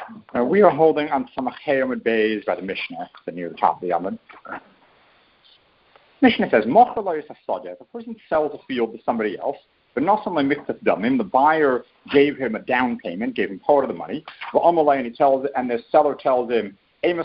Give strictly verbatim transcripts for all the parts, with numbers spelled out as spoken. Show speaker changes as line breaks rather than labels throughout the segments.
Uh, we are holding on Samach Hayamid Bays by the Mishnah, the near the top of the Amud. Mishnah says, if a person sells a field to somebody else, but not someone mixed with them, the buyer gave him a down payment, gave him part of the money, and he tells, and the seller tells him,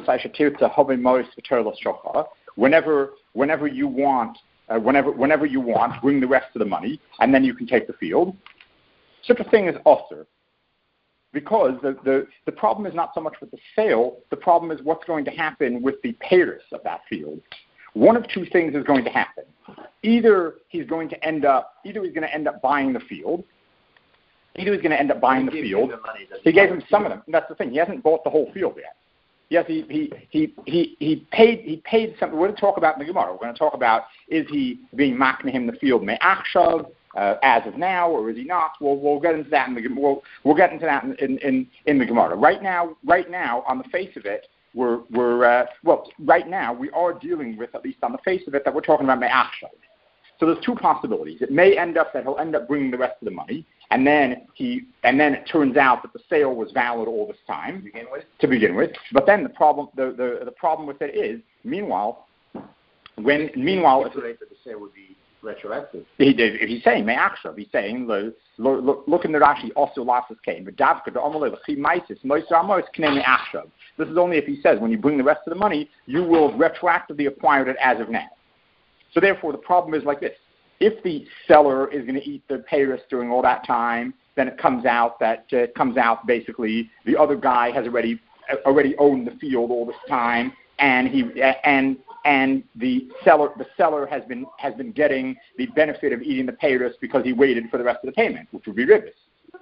whenever, whenever you want, uh, whenever, whenever you want, bring the rest of the money, and then you can take the field. Such a thing is usher. Because the, the, the problem is not so much with the sale, the problem is what's going to happen with the payers of that field. One of two things is going to happen. Either he's going to end up, either he's going to end up buying the field, either he's going to end up buying the field. The money, he gave him some of them. That's the thing. He hasn't bought the whole field yet. Yes, he he he he, he paid he paid something. We're going to talk about in the Gemara. We're going to talk about, is he being makna him the field me'achshav, uh, as of now, or is he not? We'll we'll get into that in the we'll we'll get into that in in, in, in the Gemara. Right now, right now, on the face of it, we're we're uh, well. Right now, we are dealing with, at least on the face of it, that we're talking about me'achshav. So there's two possibilities. It may end up that he'll end up bringing the rest of the money, and then he, and then it turns out that the sale was valid all this time to begin with. To begin with, but then the problem, the, the, the problem with it is, meanwhile, when meanwhile, if
the sale would be retroactive.
He, if he's saying me'achshav, he's saying look, look, look in the Rashi also lasses came, but davka the amalei l'chimaisis moiser amos knei me'achshav. This is only if he says when you bring the rest of the money, you will retroactively acquire it as of now. So therefore, the problem is like this. If the seller is going to eat the payers during all that time, then it comes out that uh, it comes out basically the other guy has already already owned the field all this time, and he and and the seller the seller has been has been getting the benefit of eating the payers because he waited for the rest of the payment, which would be ribis.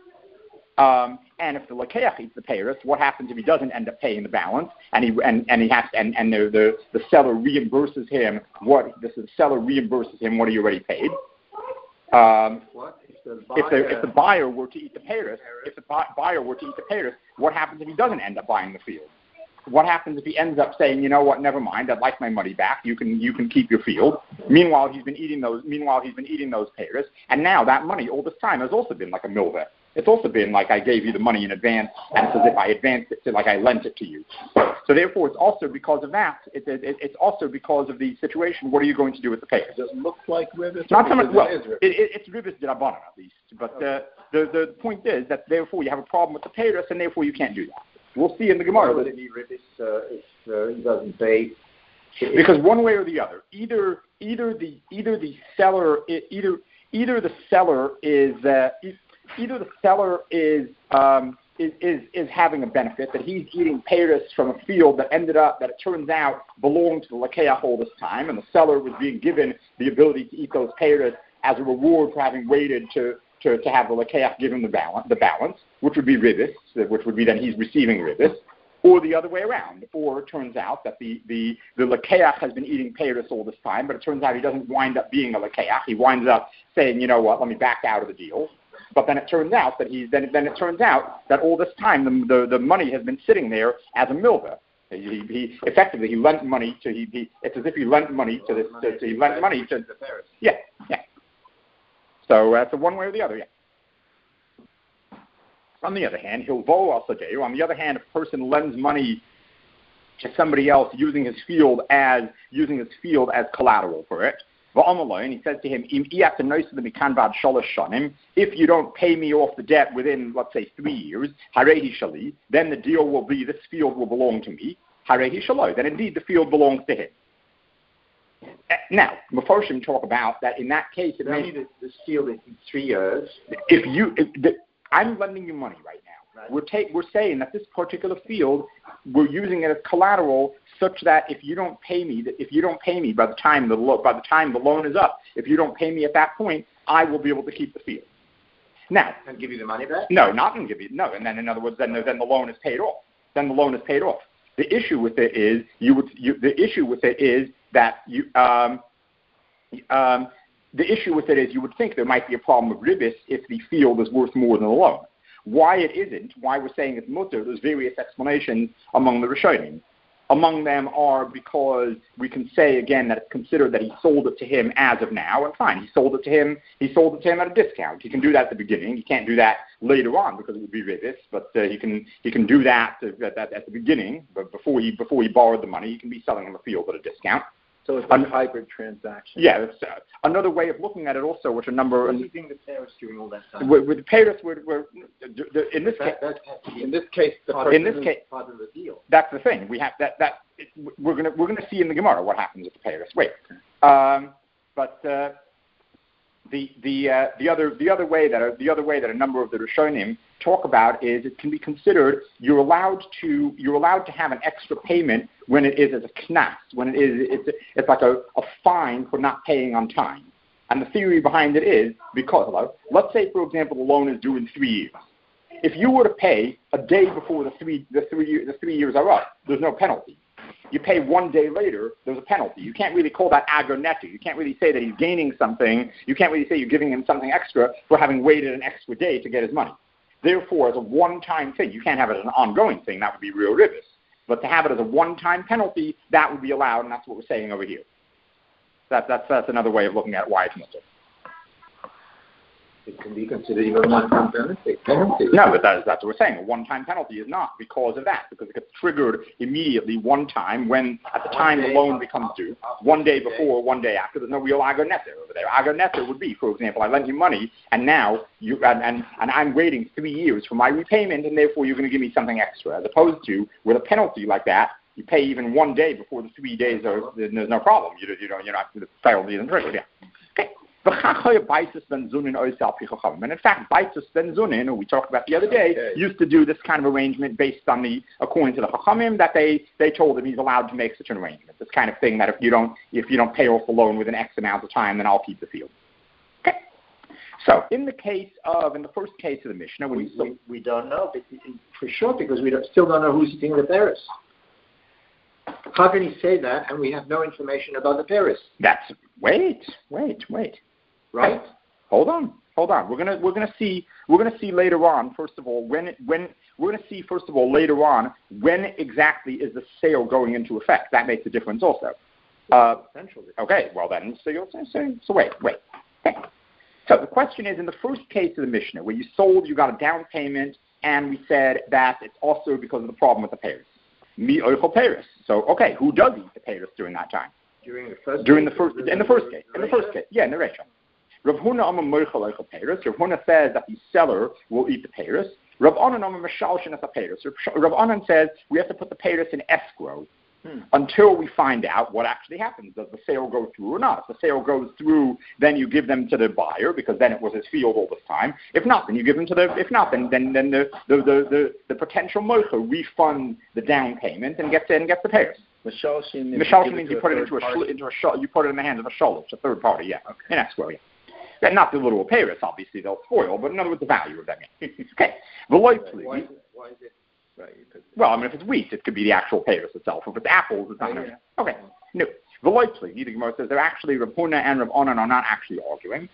Um, and if the lakeach eats the payers, what happens if he doesn't end up paying the balance, and he and, and he has and, and the, the the seller reimburses him what the, the seller reimburses him what he already paid. Um,
what if the,
buyer, if, the, if the buyer were to eat the payers, if the buyer were to eat the payers, what happens if he doesn't end up buying the field? What happens if he ends up saying, you know what, never mind, I'd like my money back. You can you can keep your field. Meanwhile, he's been eating those. Meanwhile, he's been eating those payers, and now that money all this time has also been like a milveh. It's also been like I gave you the money in advance, and it's as if I advanced it to like I lent it to you. So therefore, it's also because of that. It, it, it's also because of the situation. What are you going to do with the payers?
It doesn't look like ribis.
Not so much. Well, it, it, it's ribis d'Rabbanan at least. But okay. uh, the the point is that therefore you have a problem with the payers, and therefore you can't do that. We'll see in the Gemara.
Why would it be ribis uh, if uh, he doesn't pay?
Because one way or the other, either either the either the seller either either the seller is. Uh, Either the seller is, um, is is is having a benefit, that he's eating payros from a field that ended up, that it turns out belonged to the lakeach all this time, and the seller was being given the ability to eat those payros as a reward for having waited to, to, to have the lakeach give him the balance, the balance, which would be ribis, which would be then he's receiving ribis, or the other way around. Or it turns out that the, the, the lakeach has been eating payros all this time, but it turns out he doesn't wind up being a lakeach. He winds up saying, you know what, let me back out of the deal. But then it turns out that he's then then it turns out that all this time the the, the money has been sitting there as a milveh. He, he effectively he lent money to he, he it's as if he lent money to this to, to he lent money to the parents. Yeah, yeah. So that's uh, so one way or the other. Yeah. On the other hand, he'll vow also do. On the other hand, if a person lends money to somebody else using his field as using his field as collateral for it. And he says to him, if you don't pay me off the debt within, let's say, three years, then the deal will be, this field will belong to me. Then indeed the field belongs to him. Now, Mefarshim talk about that in that case, it may
be this field in three years.
If you, if the, I'm lending you money right now. Right. We're, take, we're saying that this particular field, we're using it as collateral, such that if you don't pay me, that if you don't pay me by the time the lo- by the time the loan is up, if you don't pay me at that point, I will be able to keep the field. Now,
and give you the money back?
No, not going to give you no. And then in other words, then the, then the loan is paid off. Then the loan is paid off. The issue with it is you would you, the issue with it is that you um, um, the issue with it is you would think there might be a problem with ribis if the field is worth more than the loan. Why it isn't, why we're saying it's mutter, there's various explanations among the Rishonim. Among them are because we can say, again, that it's considered that he sold it to him as of now, and fine, he sold it to him, he sold it to him at a discount. He can do that at the beginning. He can't do that later on because it would be rivis, but uh, he can he can do that at, at, at the beginning, but before he, before he borrowed the money, he can be selling him a field at a discount.
So it's a An- hybrid transaction.
Yeah, it's uh, another way of looking at it also, which a number...
What do you think the Paris during all that time?
With, with the Paris, we're, we're, in this
that,
case...
That
in this case, the
part
in this case,
part of the deal.
That's the thing. We have that... that it, we're going we're gonna see in the Gemara what happens with the Paris. Wait. Um, but uh, the the uh, the other the other way that are, the other way that a number of the Rishonim talk about is it can be considered you're allowed to you're allowed to have an extra payment when it is as a knas, when it is it's a, it's like a, a fine for not paying on time. And the theory behind it is because let's say, for example, the loan is due in three years. If you were to pay a day before the three the three the three years are up, there's no penalty. You pay one day later, there's a penalty. You can't really call that agar netu. You can't really say that he's gaining something. You can't really say you're giving him something extra for having waited an extra day to get his money. Therefore, as a one-time thing, you can't have it as an ongoing thing. That would be real rivis. But to have it as a one-time penalty, that would be allowed, and that's what we're saying over here. That, that's, that's another way of looking at why it's mutter.
It can be considered even a one-time penalty.
No, but that is, that's what we're saying. A one-time penalty is not because of that, because it gets triggered immediately one time when, at the time the loan becomes due, one day before, one day after. There's no real agar neter over there. Agar neter would be, for example, I lent you money, and now you and, and, and I'm waiting three years for my repayment, and therefore you're going to give me something extra, as opposed to with a penalty like that. You pay even one day before the three days are. There's no problem. You you know you're not the penalty isn't triggered. Yeah. Okay. And in fact, Baitus Ben Zunin, who we talked about the other day, okay. used to do this kind of arrangement based on the, according to the Chachamim, that they, they told him he's allowed to make such an arrangement. This kind of thing that if you don't if you don't pay off the loan within X amount of time, then I'll keep the field. Okay. So in the case of, in the first case of the Mishnah, when
we,
you saw,
we, we don't know for sure because we don't, still don't know who's eating the Paris. How can he say that and we have no information about the Paris?
That's wait, wait, wait. Right? Hold on, hold on. We're gonna we're gonna see we're gonna see later on. First of all, when when we're gonna see first of all later on when exactly is the sale going into effect. That makes a difference also. Uh, okay, well then, so you'll say so. Wait, wait. Okay. So the question is, in the first case of the Mishnah, where you sold, you got a down payment, and we said that it's also because of the problem with the Paris. Mi oichel Paris. So okay, who does eat the Paris during that time?
During the first.
During the first, in the first case, in the first case, yeah, in the Rachel. Rav Huna Amar Moichel Oichel Paris. Rav Huna says that the seller will eat the Paris. Rav Anan Amar Mashalshin at the Paris. Rav Anan says we have to put the Paris in escrow hmm. until we find out what actually happens. Does the sale go through or not? If the sale goes through, then you give them to the buyer because then it was his field all this time. If not, then you give them to the. If not, then then, then the, the, the, the, the potential Moichel refund the down payment and gets and gets the Paris.
Mashalshin
means you put it into a shul, into a shul, you put it in the hands of a sholosh, a third party, yeah, okay. in escrow, yeah. And not the literal Paris, obviously, they'll spoil, but in other words, the value of that. Okay.
Why is it? Why is it right,
well, I mean, if it's wheat, it could be the actual Paris itself. If it's apples, it's not. Oh, yeah. Okay. No. Veloitli, the Gemara says they're actually, Rav Huna and Rav Anan are not actually arguing.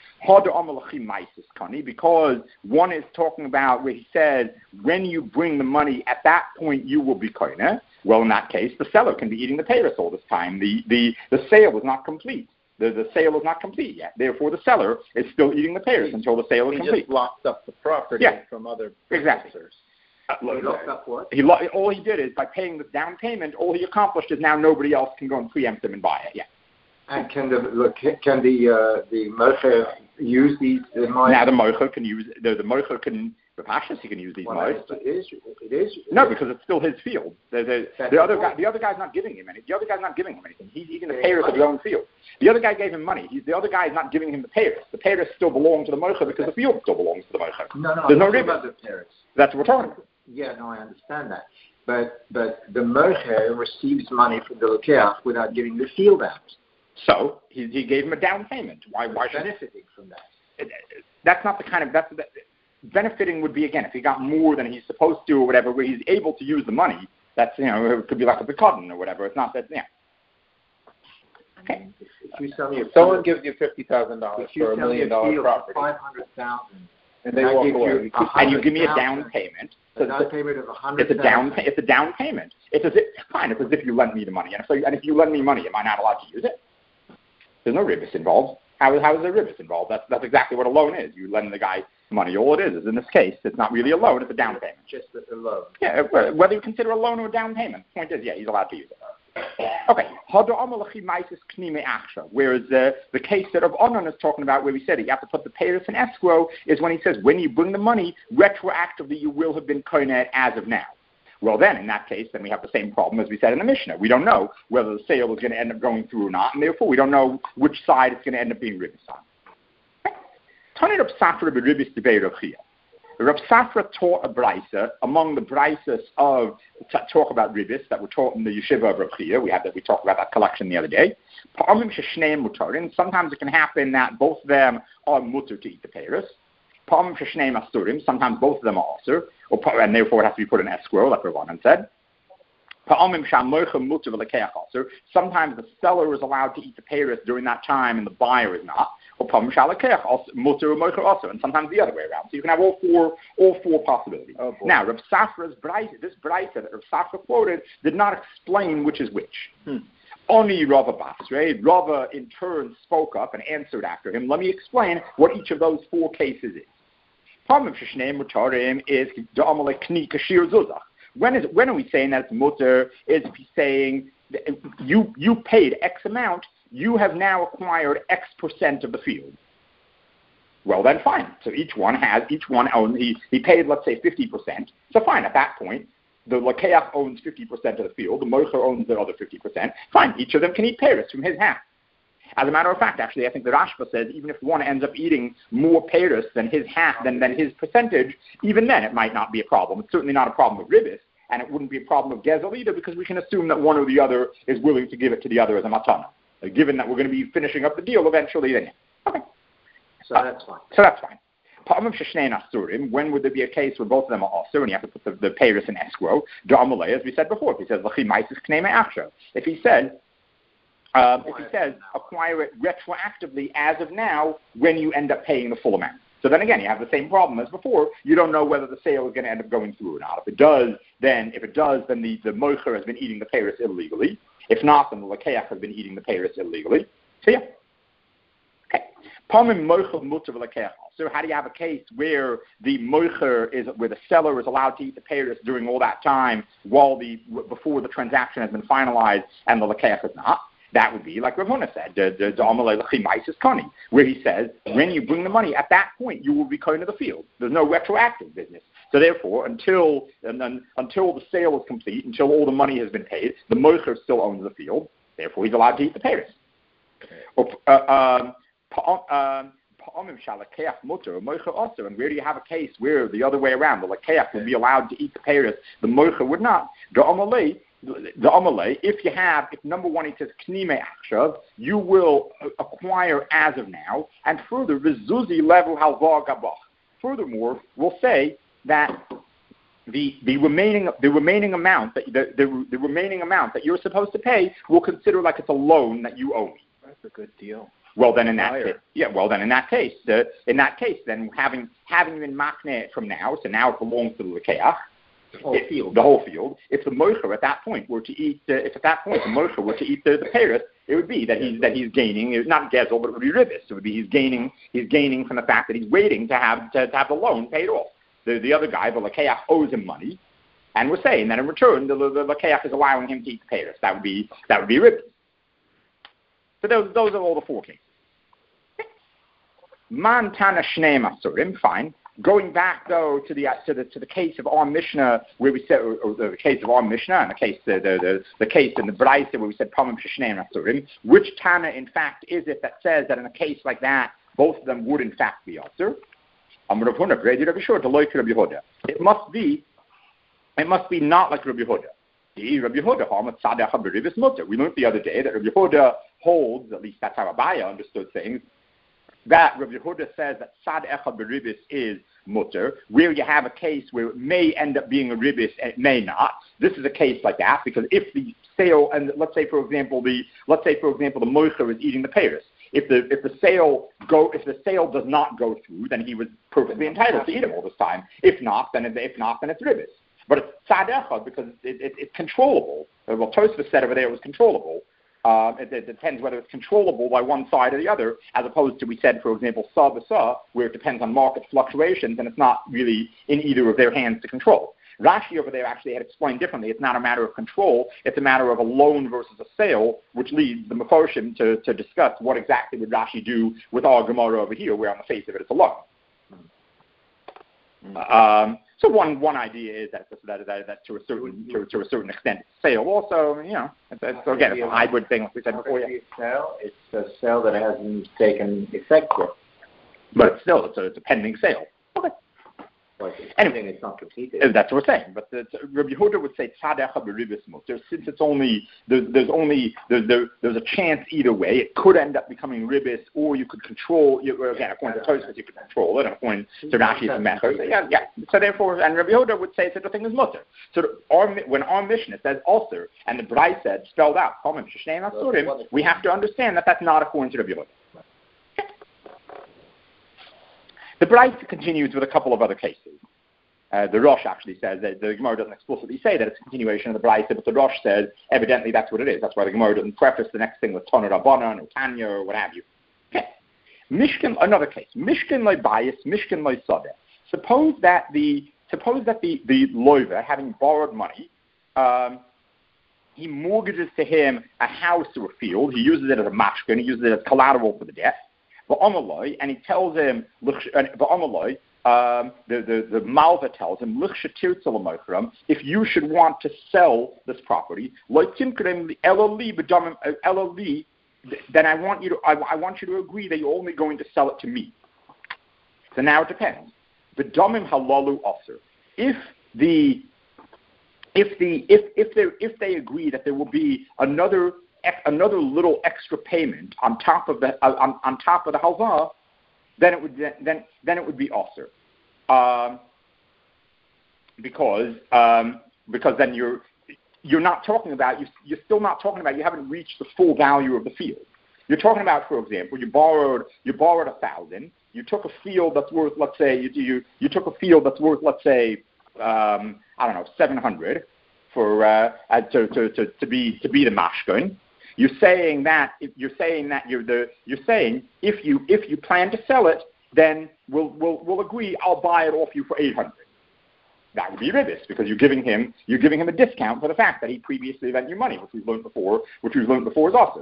Because one is talking about where he says, when you bring the money, at that point you will be koine. Well, in that case, the seller can be eating the Paris all this time. The, the, the sale is not complete. The, the sale is not complete yet. Therefore, the seller is still eating the Paris until the sale is
he
complete.
He just locked up the property
yeah.
from other
exactly.
purchasers.
Uh,
he locked up what?
He lo- all he did is, by paying the down payment, all he accomplished is now nobody else can go and preempt him and buy it. Yeah.
And can the look, can the uh, the mocher use these? The
now the mocher can use the the mocher can the pashas he can use these
well,
mochers.
It is. It is. It
no,
is.
because it's still his field. The, the, the other guy, the other guy's not giving him any. The other guy's not giving him anything. He's eating the Paris of his own field. The other guy gave him money. He, the other guy is not giving him the Paris. The Paris still belongs to the mocher because the field still belongs to the mocher.
No, no,
There's no
I'm about the Paris.
That's what we're talking about.
Yeah, no, I understand that. But but the mocher receives money from the lokeach without giving the field out.
So he, he gave him a down payment. Why? Why should
benefiting from that?
It, it, that's not the kind of that's that, benefiting would be again if he got more than he's supposed to or whatever, where he's able to use the money. That's you know it could be like a picodon or whatever. It's not that yeah. Okay.
If you sell me a
someone
field,
gives you fifty thousand dollars for a million dollar property,
five hundred thousand,
And they
and
walk
I give
away.
you
and you give me a
one
down
hundred thousand
payment.
A
So
down
it's,
payment of one
a,
hundred
it's a down.
thousand.
It's a down payment. It's as if fine. It's as if you lend me the money, and if, and if you lend me money, am I not allowed to use it? There's no ribis involved. How is how is there ribis involved? That's that's exactly what a loan is. You lend the guy money. All it is is in this case, it's not really a loan. It's a down payment.
Just a loan.
Yeah, whether you consider a loan or a down payment. The point is, yeah, he's allowed to use it. Okay. Whereas uh, the case that Rav Onan is talking about, where we said you have to put the payers in escrow, is when he says when you bring the money, retroactively you will have been koineh as of now. Well, then, in that case, then we have the same problem as we said in the Mishnah. We don't know whether the sale is going to end up going through or not, and therefore we don't know which side it's going to end up being ribis on. Tani Rav Safra b'ribis debei Rav Chia. Rav Safra taught a brisa among the brisas of t- talk about ribis that were taught in the yeshiva of Rav Chia. We had that. We talked about that collection the other day. Sometimes it can happen that both of them are mutter to eat the peiros. Sometimes both of them are also, and therefore it has to be put in escrow, like Rav Onan said. Sometimes the seller is allowed to eat the peiros during that time, and the buyer is not. And sometimes the other way around. So you can have all four, all four possibilities.
Oh,
now, Rav Safra's brisa, this brisa that Rav Safra quoted, did not explain which is which. Hmm. Only Rava Basra, Rava in turn spoke up and answered after him. Let me explain what each of those four cases is. Is when is when are we saying that it's mutter? Is if he's saying you you paid X amount, you have now acquired X percent of the field. Well then, fine. So each one has each one owns. He he paid, let's say, fifty percent. So fine. At that point, the lakeach owns fifty percent of the field. The mocher owns the other fifty percent. Fine. Each of them can eat peiros from his half. As a matter of fact, actually, I think the Rashba says even if one ends up eating more peiros than his half, than, than his percentage, even then it might not be a problem. It's certainly not a problem of ribis, and it wouldn't be a problem of gezel either, because we can assume that one or the other is willing to give it to the other as a matana. Uh, given that we're going to be finishing up the deal eventually, then yeah. Okay.
So uh, that's fine.
So that's fine. When would there be a case where both of them are also, and you have to put the, the peiros in escrow? As we said before, if he says, if he said, Um, if he says acquire it retroactively as of now when you end up paying the full amount. So then again, you have the same problem as before. You don't know whether the sale is going to end up going through or not. If it does, then if it does, then the, the mocher has been eating the peiros illegally. If not, then the lakeach has been eating the peiros illegally. So yeah. Okay. So how do you have a case where the mocher is, where the seller is allowed to eat the peiros during all that time while the before the transaction has been finalized and the lakeach is not? That would be like Rav Huna said, where he says, when you bring the money, at that point you will be kohen of the field. There's no retroactive business. So therefore, until and then, until the sale is complete, until all the money has been paid, the mocher still owns the field. Therefore, he's allowed to eat the peiros. And where do you have a case where the other way around, the lakeach would be allowed to eat the peiros, the mocher would not? The Amalei, if you have, if number one, he says, Knime Achshav, you will acquire as of now, and further, Vizuzi level halva gabach. Furthermore, we'll say that the the remaining the remaining amount that the, the the remaining amount that you're supposed to pay, we'll consider like it's a loan that you owe me.
That's a good deal.
Well, then in that case, yeah. Well, then in that case, uh, in that case, then having having been makneh from now, so now it belongs to the lakeach.
The whole
if,
field.
The whole field. If the mocher at that point were to eat, uh, if at that point the mocher were to eat the, the peiros, it would be that he's that he's gaining. It's not gezel, but it would be ribis. It would be he's gaining. He's gaining from the fact that he's waiting to have to, to have the loan paid off. The the other guy, the lakeach, owes him money, and we're saying that in return the the, the lakeach is allowing him to eat the peiros. That would be that would be ribis. So those those are all the four cases. Man tana shnei masurim, fine. Going back though to the to the to the case of our Mishnah where we said, or, or the case of our Mishnah and the case the the, the, the case in the Braisa where we said Pamim Sheshnei Asurim, which Tana in fact is it that says that in a case like that both of them would in fact be Asur? It must be, it must be not like Rabbi Yehuda. We learned the other day that Rabbi Yehuda holds, at least that's how Abaya understood things, that Rabbi Yehuda says that Sad Echad Beribis is mutter, where you have a case where it may end up being a ribis and it may not. This is a case like that because if the sale, and let's say for example the let's say for example the mocher is eating the peiros. if the if the sale go if the sale does not go through, then he was perfectly entitled to eat them all this time. If not, then it, if not, then it's ribis. But it's tzad echad because it, it, it's controllable. Well, Tosfos said over there it was controllable. Uh, it, it depends whether it's controllable by one side or the other, as opposed to, we said, for example, sa b'sa, where it depends on market fluctuations, and it's not really in either of their hands to control. Rashi over there actually had explained differently. It's not a matter of control. It's a matter of a loan versus a sale, which leads the Mefoshim to, to discuss what exactly would Rashi do with our Gemara over here, where on the face of it it's a loan. Mm-hmm. Um, so one one idea is that that, that, that to a certain to, to a certain extent it's sale also, you know. It's, it's, so again, it's a hybrid thing, like we said before. Yeah.
Sale, it's a sale that hasn't taken effect yet,
but it's still it's a, it's a pending sale. Okay.
Like it's
anyway,
it's not completed.
That's what we're saying. But the, Rabbi Yehuda would say tzad echad b'ribis muter. Since it's only there's, there's only there, there, there's a chance either way. It could end up becoming ribis, or you could control. You, again, according to Tosfos, you could control it. And according to Rashi, it's a method. So, yeah, yeah. So therefore, and Rabbi Yehuda would say such a thing as muter. So our, when our Mishnah says ulcer, and the Brai said spelled out, we have to understand that that's not according to Rabbi Yehuda. The Braita continues with a couple of other cases. Uh, the Rosh actually says that the Gemara doesn't explicitly say that it's a continuation of the Braita, but the Rosh says evidently that's what it is. That's why the Gemara doesn't preface the next thing with Tana Rabbanan or Tanya or what have you. Okay. Mishkan, another case. Mishkan loy bias, Mishkan loy sadeh. Suppose that the suppose that the the loiver, having borrowed money, um, he mortgages to him a house or a field. He uses it as a mashkin. He uses it as collateral for the debt. And he tells him, um, the, the, the Malva tells him, if you should want to sell this property, then I want you to I, I want you to agree that you're only going to sell it to me. So now it depends. The domim halalu aser. If the if the if if they if they agree that there will be another another little extra payment on top of the uh, on, on top of the halva, then it would then then it would be aser, um, because um, because then you're you're not talking about you you're still not talking about you haven't reached the full value of the field. You're talking about, for example, you borrowed you borrowed a thousand. You took a field that's worth, let's say you you, you took a field that's worth, let's say um, I don't know, seven hundred for uh, to, to to to be to be the mashkin. You're saying that you're saying that you're the you're saying if you if you plan to sell it, then we'll we'll we'll agree. I'll buy it off you for eight hundred. That would be ribis because you're giving him you're giving him a discount for the fact that he previously lent you money, which we've learned before, which we've learned before is also.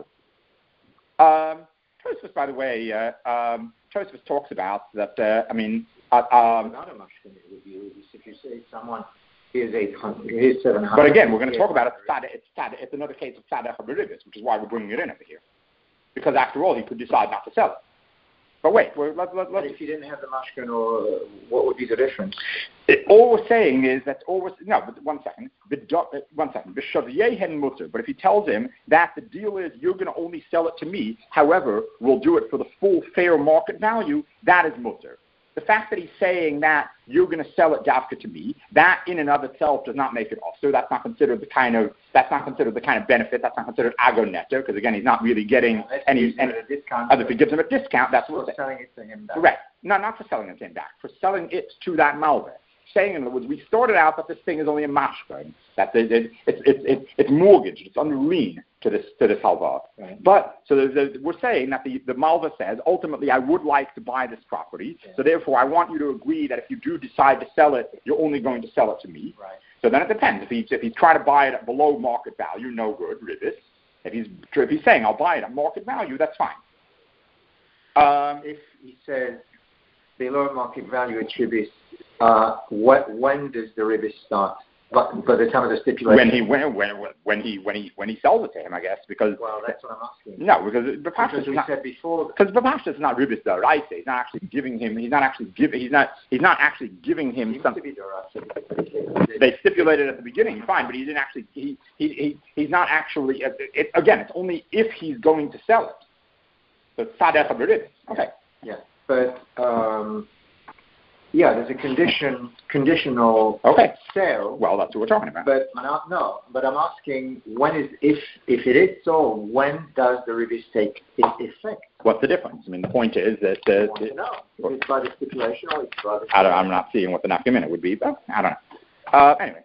Um, Tosfos, by the way, uh, um, Tosfos talks about that. Uh, I mean, uh, um,
not a mashkin review. If you say someone. Is eight hundred. Is seven hundred.
But again, we're going to talk about it. It's tzad. It's another case of tzad echad b'ribis, which is why we're bringing it in over here, because after all, he could decide not to sell it. But wait, we're, let, let,
but if you didn't have the mashkin, or uh, what would be the difference?
It, all we're saying is that all we're, no. But one second. The, one second. But if he tells him that the deal is you're going to only sell it to me, however, we'll do it for the full fair market value, that is mutter. The fact that he's saying that you're going to sell it dafka to me, that in and of itself does not make it also. That's not considered the kind of that's not considered the kind of benefit. That's not considered agoneta because again, he's not really getting no, any. any
a discount.
If he gives him a discount, that's
for
what
selling it to him back.
Correct. No, not for selling it to him back. For selling it to that malva. Saying, in other words, we started out that this thing is only a mashka, that it, it, it, it, it, it's mortgaged, it's under lien to this to this halva.
Right.
But so the, the, we're saying that the, the malva says, ultimately, I would like to buy this property, yeah. So therefore, I want you to agree that if you do decide to sell it, you're only going to sell it to me.
Right.
So then it depends. If he's if he's trying to buy it at below market value, no good, ribis. If he's if he's saying I'll buy it at market value, that's fine.
Um, if he says below market value attributes. Uh, what, when does the ribis start? But by the time of the stipulation,
when he when when when he when he when he sells it to him, I guess, because
well, that's what I'm asking.
No, because Bapashtas is not.
Said before
because Bapashtas is not ribis d'oraisa. He's not actually giving him. He's not actually giving. He's not. He's not actually giving him something. They stipulated at the beginning, fine, but he didn't actually. He he, he he's not actually. It, it, again, it's only if he's going to sell it. So tzad echad b'ribis. Okay.
Yeah, but. Um, Yeah, there's a condition, conditional
okay.
sale.
Well, that's what we're talking about.
But I'm not, no, but I'm asking when is if if it is sold, when does the ribis take effect?
What's the difference? I mean, the point is that uh,
I want to know. If it's by the stipulation or it's by the
I don't, I'm not seeing what the nafkamina would be, but I don't know. Uh, anyway,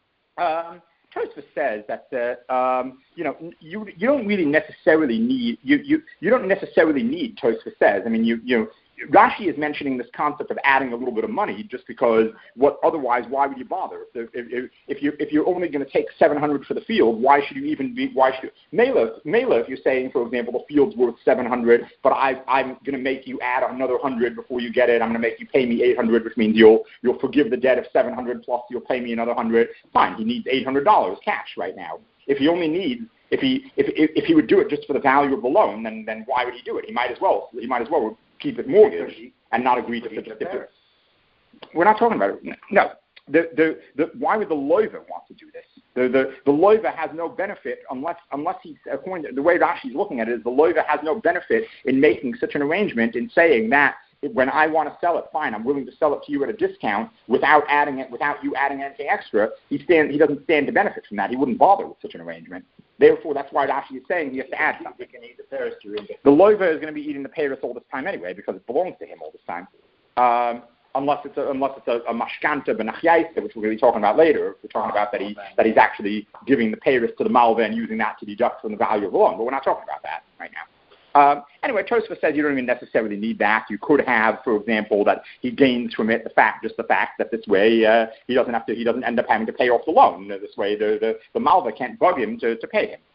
um, Tosfos says that uh, um, you know you you don't really necessarily need you you, you don't necessarily need Tosfos says. I mean, you you know. Rashi is mentioning this concept of adding a little bit of money just because what otherwise why would you bother if if, if you if you're only going to take seven hundred for the field, why should you even be why should you Mela Mela if you're saying, for example, the field's worth seven hundred, but I I'm going to make you add another one hundred before you get it, I'm going to make you pay me eight hundred, which means you'll you'll forgive the debt of seven hundred plus you'll pay me another one hundred. Fine, he needs eight hundred dollars cash right now. If he only needs if he if, if if he would do it just for the value of the loan, then then why would he do it? He might as well he might as well keep it mortgaged and not agree to such a stipulation. We're not talking about it. No. The, the, the, why would the loiva want to do this? The, the, the loiva has no benefit unless, unless he's, according to the way Rashi's looking at it, is the loiva has no benefit in making such an arrangement in saying that when I want to sell it, fine, I'm willing to sell it to you at a discount without adding it, without you adding anything extra. He stand, he doesn't stand to benefit from that. He wouldn't bother with such an arrangement. Therefore, that's why Rashi is saying he has to add something.
He can eat the Paris during the
The loiva is going to be eating the Paris all this time anyway because it belongs to him all this time. Um, unless it's a, unless it's a, a mashkanta benachyaisa, which we're going to be talking about later. We're talking about that he that he's actually giving the Paris to the malva and using that to deduct from the value of the loan. But we're not talking about that right now. Um, anyway, Tosfos says you don't even necessarily need that. You could have, for example, that he gains from it the fact, just the fact that this way uh, he doesn't have to, he doesn't end up having to pay off the loan. This way, the the, the malva can't bug him to, to pay him.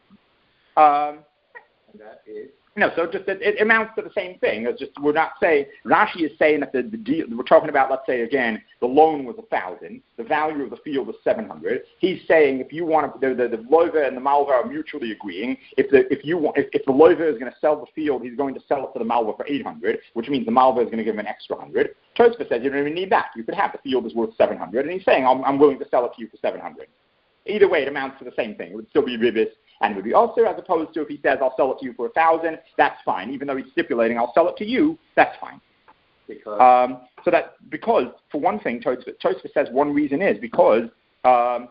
Um,
and that is.
No, so just it, it amounts to the same thing. It's just we're not saying Rashi is saying that the, the deal. We're talking about, let's say again, the loan was a thousand, the value of the field was seven hundred. He's saying if you want to, the the, the loiva and the malva are mutually agreeing. If the if you want, if, if the loiva is going to sell the field, he's going to sell it to the malva for eight hundred, which means the malva is going to give him an extra hundred. Tosfos says you don't even need that. You could have the field is worth seven hundred, and he's saying I'm, I'm willing to sell it to you for seven hundred. Either way, it amounts to the same thing. It would still be ribis and it would be also, as opposed to if he says, I'll sell it to you for a thousand, that's fine. Even though he's stipulating, I'll sell it to you, that's fine.
Because
um, so that, because, for one thing, Tosfos, Tosfos says one reason is because, um,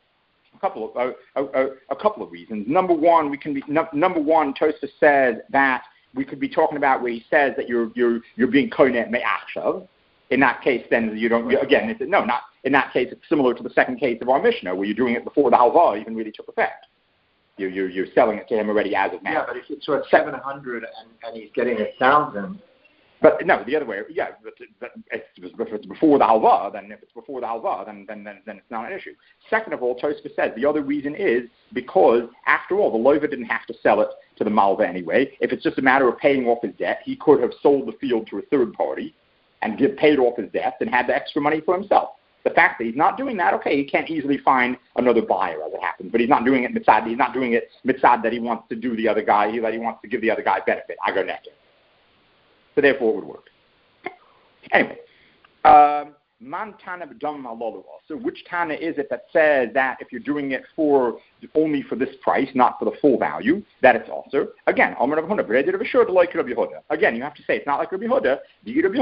a couple of, uh, a, a, a couple of reasons. Number one, we can be, no, number one, Tosfos says that we could be talking about where he says that you're, you're, you're being konet me'achshav. In that case, then you don't, again, it's, no, not, in that case, it's similar to the second case of our Mishnah, where you're doing it before the halva even really took effect. You're, you're, you're selling it to him already as of now.
Yeah, but if it's worth seven hundred and, and he's getting a thousand.
But no, the other way, yeah, but, but it's, if it's before the halva, then if it's before the halva, then, then, then, then it's not an issue. Second of all, Tosfos says the other reason is because, after all, the loiva didn't have to sell it to the malva anyway. If it's just a matter of paying off his debt, he could have sold the field to a third party and give, paid off his debt and had the extra money for himself. The fact that he's not doing that, okay, he can't easily find another buyer as it happens, but he's not doing it mitzad. He's not doing it mitzad that he wants to do the other guy, that he wants to give the other guy benefit. I go next. So therefore, it would work. Anyway, um, man tana b'dam malolu. So which tana is it that says that if you're doing it for only for this price, not for the full value, that it's also again Amar Rav Huda, like Rabbi Huda. Again, you have to say it's not like Rabbi Huda. Rabbi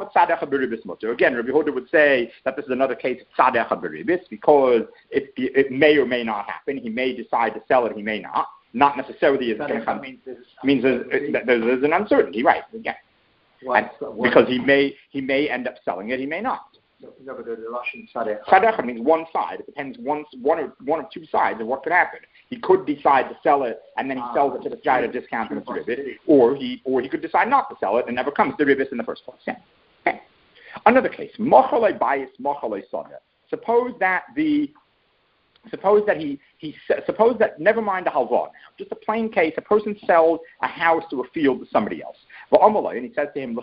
Huda Again, Rabbi Huda would say that this is another case of tzadech beribis because it, it may or may not happen. He may decide to sell it. He may not. Not necessarily is going to come. Means there's, means there's, there's, there's an uncertainty, right? Yeah. And because he may he may end up selling it. He may not.
No, but the Russian tzadech.
Tzadech means one side. It depends one one or one of two sides of what could happen. He could decide to sell it and then he ah, sells it to the guy at a discount and it's ribis, or he or he could decide not to sell it and never comes to ribis in the first place. Yeah. Okay. Another case, mochalei bias, mochalei sada. Suppose that the suppose that he he suppose that never mind the halva now, just a plain case. A person sells a house or a field to somebody else. And he says to him,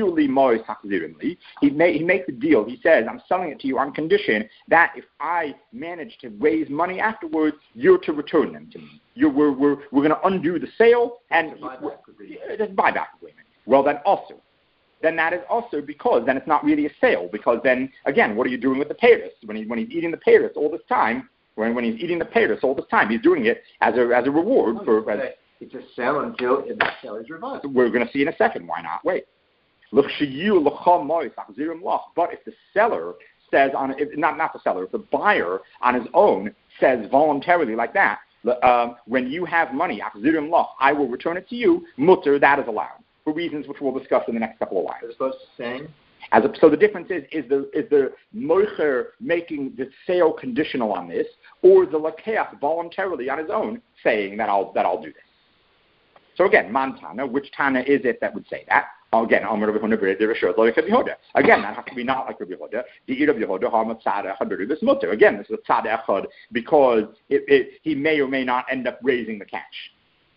he, may, he makes a deal. He says, I'm selling it to you on condition that if I manage to raise money afterwards, you're to return them to me. You're, we're we're, we're going to undo the sale and it's a buyback agreement. Well, then also, then that is also because then it's not really a sale because then, again, what are you doing with the payers? When, he, when he's eating the payers all this time, when, when he's eating the payers all this time, he's doing it as a, as a reward
oh,
for... As,
it's a sell until the sale is revised.
We're going to see in a second. Why not? Wait. But if the seller says on if, not not the seller, if the buyer on his own says voluntarily like that, uh, when you have money, I will return it to you. Mutter, that is allowed for reasons which we'll discuss in the next couple of lines.
As opposed to saying.
As a, so the difference is is the is the moicher making the sale conditional on this, or the lakeach voluntarily on his own saying that I'll that I'll do this. So again, Montana, which Tana is it that would say that? Again, again, that has to be not like Rabbi Yehuda. Again, this is a tzad echad because it, it, he may or may not end up raising the cash.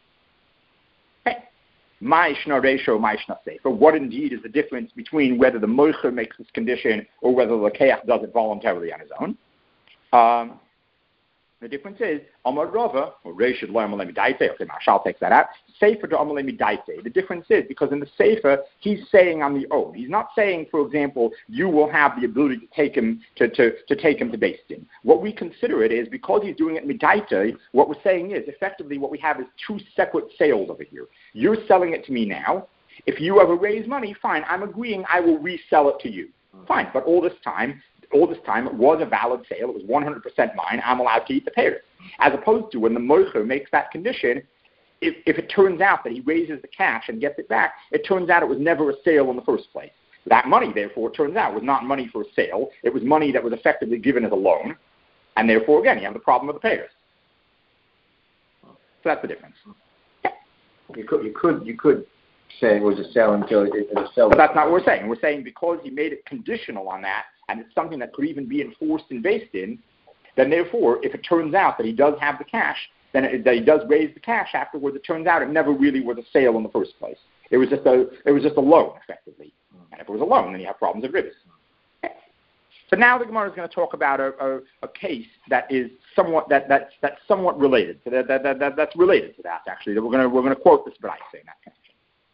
But what indeed is the difference between whether the moicher makes this condition or whether the lakeach does it voluntarily on his own? Um, The difference is, Amar Rava, or Reishad Lo Amar Lemi Daite, okay, Mashal takes that out, Sefer to Amar Lemi Daite. The difference is, because in the Sefer, he's saying on the oath. He's not saying, for example, you will have the ability to take him to, to, to take him to Beis Din. What we consider it is, because he's doing it Midaite, what we're saying is, effectively, what we have is two separate sales over here. You're selling it to me now. If you ever raise money, fine, I'm agreeing I will resell it to you. Fine, but all this time, all this time, it was a valid sale. It was one hundred percent mine. I'm allowed to eat the payers. As opposed to when the moicher makes that condition, if, if it turns out that he raises the cash and gets it back, it turns out it was never a sale in the first place. That money, therefore, it turns out, was not money for a sale. It was money that was effectively given as a loan. And therefore, again, you have the problem of the payers. So that's the difference.
You could, you could, you could say it was a sale until it was a sale.
But that's not what we're saying. We're saying because he made it conditional on that, and it's something that could even be enforced and based in, then therefore, if it turns out that he does have the cash, then it, that he does raise the cash afterwards, it turns out it never really was a sale in the first place. It was just a, it was just a loan, effectively. And if it was a loan, then you have problems of ribbis. Okay. So now the Gemara is going to talk about a, a, a case that is somewhat that that's that's somewhat related to that, that, that, that that's related to that actually. That we're going to we're going to quote this, but I say in that connection.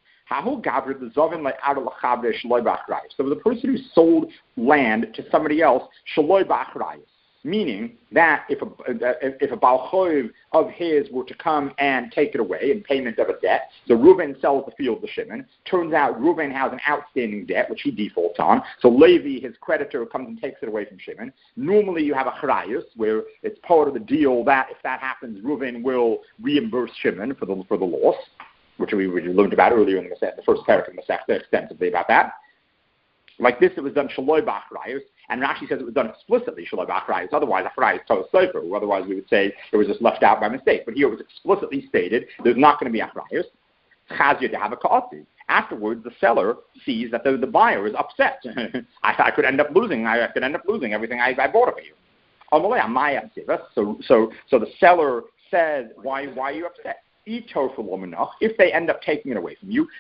So the person who sold land to somebody else, meaning that if a if a Baal Choiv of his were to come and take it away in payment of a debt, so Reuven sells the field to Shimon. Turns out Reuven has an outstanding debt which he defaults on. So Levi, his creditor, comes and takes it away from Shimon. Normally, you have a charayus where it's part of the deal that if that happens, Reuven will reimburse Shimon for the for the loss, which we, we learned about earlier in the, the first paragraph of the Masechta extensively about that. Like this, it was done shaloi b'achrayus, and Rashi says it was done explicitly shaloi b'achrayus. Otherwise, achrayus told sofer. Otherwise, we would say it was just left out by mistake. But here, it was explicitly stated there's not going to be achrayus. Chazir to have a ka'ati. Afterwards, the seller sees that the, the buyer is upset. I, I could end up losing. I, I could end up losing everything I, I bought of you. So, so, so the seller says, "Why, why are you upset?" If they end up taking it away from you,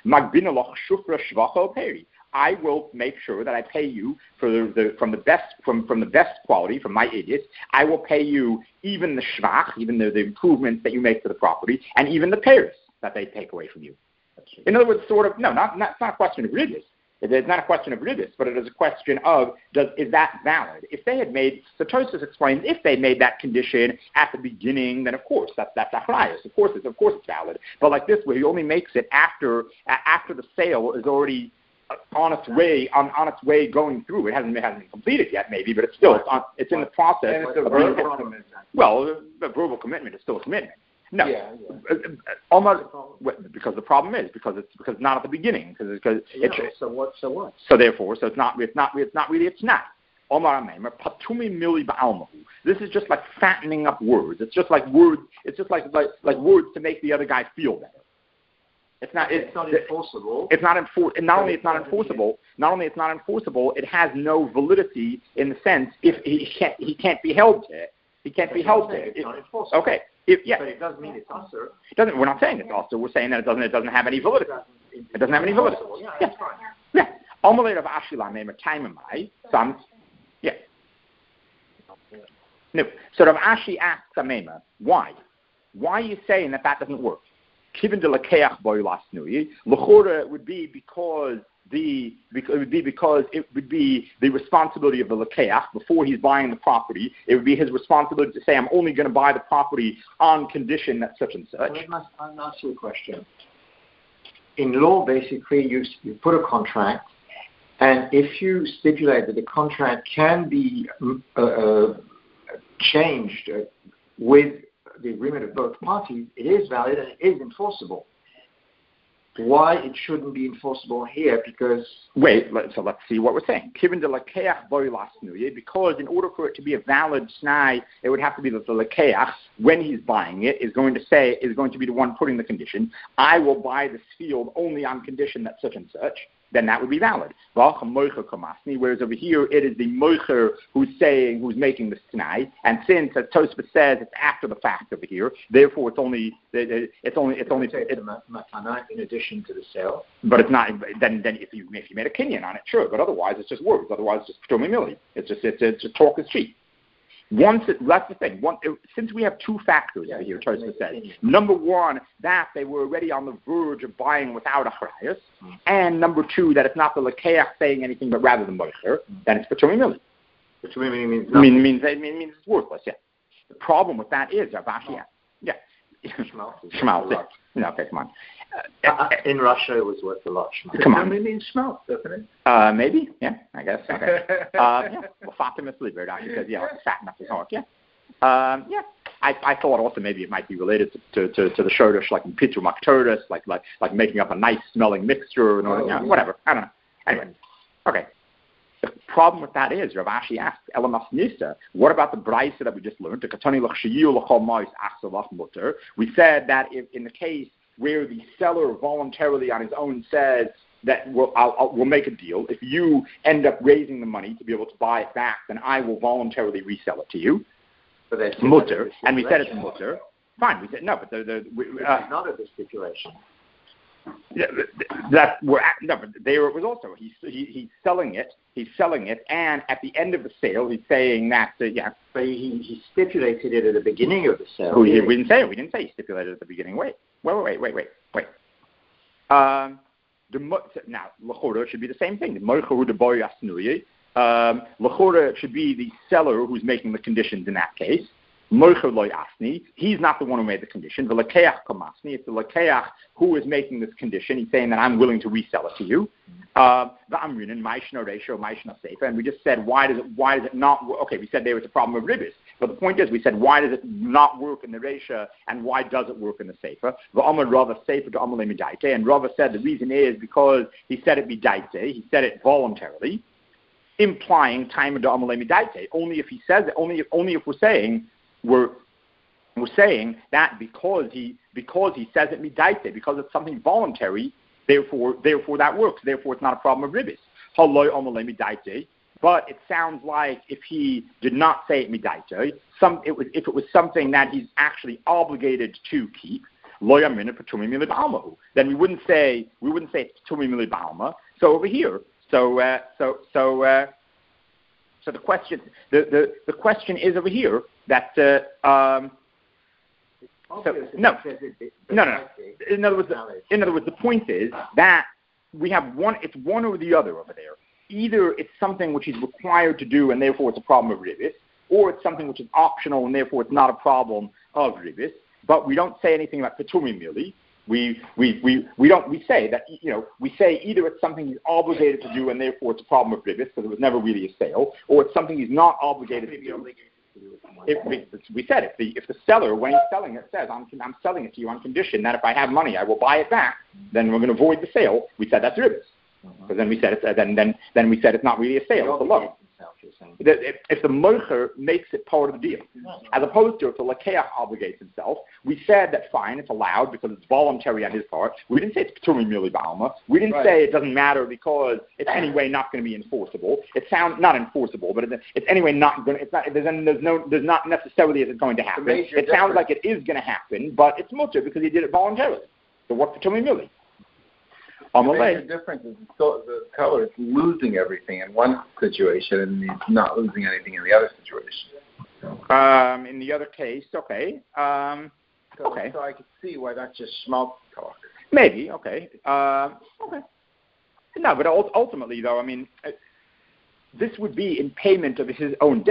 I will make sure that I pay you for the, the from the best from, from the best quality from my idiots. I will pay you even the shvach, even the, the improvements that you make to the property, and even the payers that they take away from you. In other words, sort of no, not not it's not a question of ribbis. It's not a question of ribbis, but it is a question of does is that valid? If they had made, so Tosfos explains, if they made that condition at the beginning, then of course that's that's achrayus. Of course it's of course it's valid. But like this way, he only makes it after after the sale is already on its way on, on its way going through. It hasn't it hasn't been completed yet, maybe, but it's still it's, on, it's in the process.
And it's a verbal commitment.
Well, the verbal commitment is still a commitment. No,
yeah, yeah.
almost because the problem is because it's because it's not at the beginning because because
yeah,
it's
so what so what
so therefore so it's not it's not it's not really it's not Omar Ameimer Patumi Mili Ba'almahu. This is just like fattening up words. It's just like words. It's just like like like words to make the other guy feel better. It's not. It's,
it's not enforceable.
It's not enfor- Not only it's not enforceable. Not only it's not enforceable. It has no validity in the sense if he can't he can't be held to it. He can't be held to it.
It's not enforceable.
Okay. If, yeah.
But it does mean it's usher.
It doesn't. We're not saying it's usher. We're saying that it doesn't. It doesn't have any validity. It doesn't have any validity.
Yeah,
yeah.
that's fine.
Yeah. Amalei of Ashila name a time in my some. Yeah. No. So Rav Ashi asks Amema, why? Why are you saying that that doesn't work? Kiven de lakeach boy last nui. L'chora would be because the it would be because it would be the responsibility of the lakeach before he's buying the property. It would be his responsibility to say, I'm only going to buy the property on condition that such and such.
Well, I'll ask you a question. in law, basically, you, you put a contract, and if you stipulate that the contract can be uh, uh, changed uh, with the agreement of both parties, it is valid and it is enforceable. Why it shouldn't be enforceable here? Because
wait, let, so let's see what we're saying. Because in order for it to be a valid snai, it would have to be that the lekeach, when he's buying it, is going to say is going to be the one putting the condition. I will buy this field only on condition that such and such. Then that would be valid. Whereas over here, it is the moicher who's saying, who's making the snai, and since, as Tosfos says, it's after the fact over here, therefore it's only, it's only, it's only, it's
matana in addition to the sale.
But it's not. Then, then if you if you made a kinyan on it, sure. But otherwise, it's just words. Otherwise, it's just p'tomim mili. It's just it's, it's just talk is cheap. Once it, that's the thing. One, it, since we have two factors yeah, over here, Tosfos says. Number one, that they were already on the verge of buying without a achrayus, mm-hmm. and number two, that it's not the lekeach saying anything, but rather the moicher. Mm-hmm. Then it's p'tomim mili.
P'tomim mili means
nothing. Mean, means it means it's worthless. Yeah. The problem with that is Rav Ashi. Yeah. Yeah. Shmal. Yeah. No, okay, come on.
Uh, uh, in Russia, it was worth a lot. Shmal.
Come on.
It means shmal, doesn't it?
Uh, maybe. Yeah, I guess. Okay. uh, yeah. Well, Fatima Sleeper, he says, yeah, it's fat enough to talk. Yeah. Um, yeah. I, I thought also maybe it might be related to, to, to, to the shodesh, like in Pitu Maktoris, like like like making up a nice smelling mixture, and oh, you know, yeah. whatever. I don't know. Anyway. Okay. The problem with that is, Rav Ashi asks, Elamas Nisa, what about the brayso that we just learned? We said that if in the case where the seller voluntarily on his own says that we'll, I'll, I'll, we'll make a deal, if you end up raising the money to be able to buy it back, then I will voluntarily resell it to you.
But that's
mutter, and we said it's mutter. Fine, we said no, but the, the we, uh,
it's not a stipulation.
That we're at, no, but there it was also he's he, he's selling it, he's selling it, and at the end of the sale, he's saying that uh, yeah.
But he, he stipulated it at the beginning of the sale.
Oh, we, we didn't say it. We didn't say he stipulated it at the beginning. Wait, wait, wait, wait, wait, wait. Um, the now l'chora should be the same thing. The moicher the boy asnuye. Um, l'chora should be the seller who's making the conditions in that case. Moicher loy asni, he's not the one who made the condition. The lekeach kamasni, it's the lekeach who is making this condition. He's saying that I'm willing to resell it to you. The amrinin ma'ishna ratio ma'ishna seifa, and we just said why does it why does it not? Okay, we said there was a problem of ribis, but the point is we said why does it not work in the ratio and why does it work in the seifa? The amar Rava seifa to amar midaite, and Rava said the reason is because he said it midaite, he said it voluntarily, implying time to amar midaite. Only if he says it, only if only if we're saying. We're, we're saying that because he because he says it midaite, because it's something voluntary, therefore therefore that works. Therefore, it's not a problem of ribis. Haloi omale midaite. But it sounds like if he did not say it midaite, some it was if it was something that he's actually obligated to keep. Lo yamina p'tumim mili b'almahu. Then we wouldn't say we wouldn't say it's p'tumim mili b'alma. So over here, so uh, so so. Uh, So the question, the, the, the question is over here that uh, um, so, no, no, no. In other words, the, in other words, the point is that we have one. It's one or the other over there. Either it's something which he's required to do, and therefore it's a problem of ribis, or it's something which is optional, and therefore it's not a problem of ribis. But we don't say anything about p'tumim mili. We, we, we, we don't, we say that, you know, we say either it's something he's obligated to do and therefore it's a problem of ribis because it was never really a sale, or it's something he's not obligated to do. If we, we said if the, if the seller, when he's selling it, says, I'm, I'm selling it to you on condition that if I have money, I will buy it back, then we're going to void the sale. We said that's ribis. Because uh-huh. then we said it's, uh, then, then, then we said it's not really a sale, it's a loan. If, if the moicher makes it part of the deal, as opposed to if the lekeach obligates himself, we said that fine, it's allowed because it's voluntary on his part. We didn't say it's p'tumim mili b'alma. We didn't right. say it doesn't matter because it's anyway not going to be enforceable. It sounds not enforceable, but it, it's anyway not going. It's not. There's, there's no. There's not necessarily is it going to happen. It difference. sounds like it is going to happen, but it's mutter because he did it voluntarily. So what's p'tumim mili?
The major difference is the, the color is losing everything in one situation and he's not losing anything in the other situation.
Um, in the other case, okay. Um,
so,
okay.
So I could see why that's just schmaltz talk.
Maybe, okay. Uh, okay. No, but ultimately, though, I mean, this would be in payment of his own debt.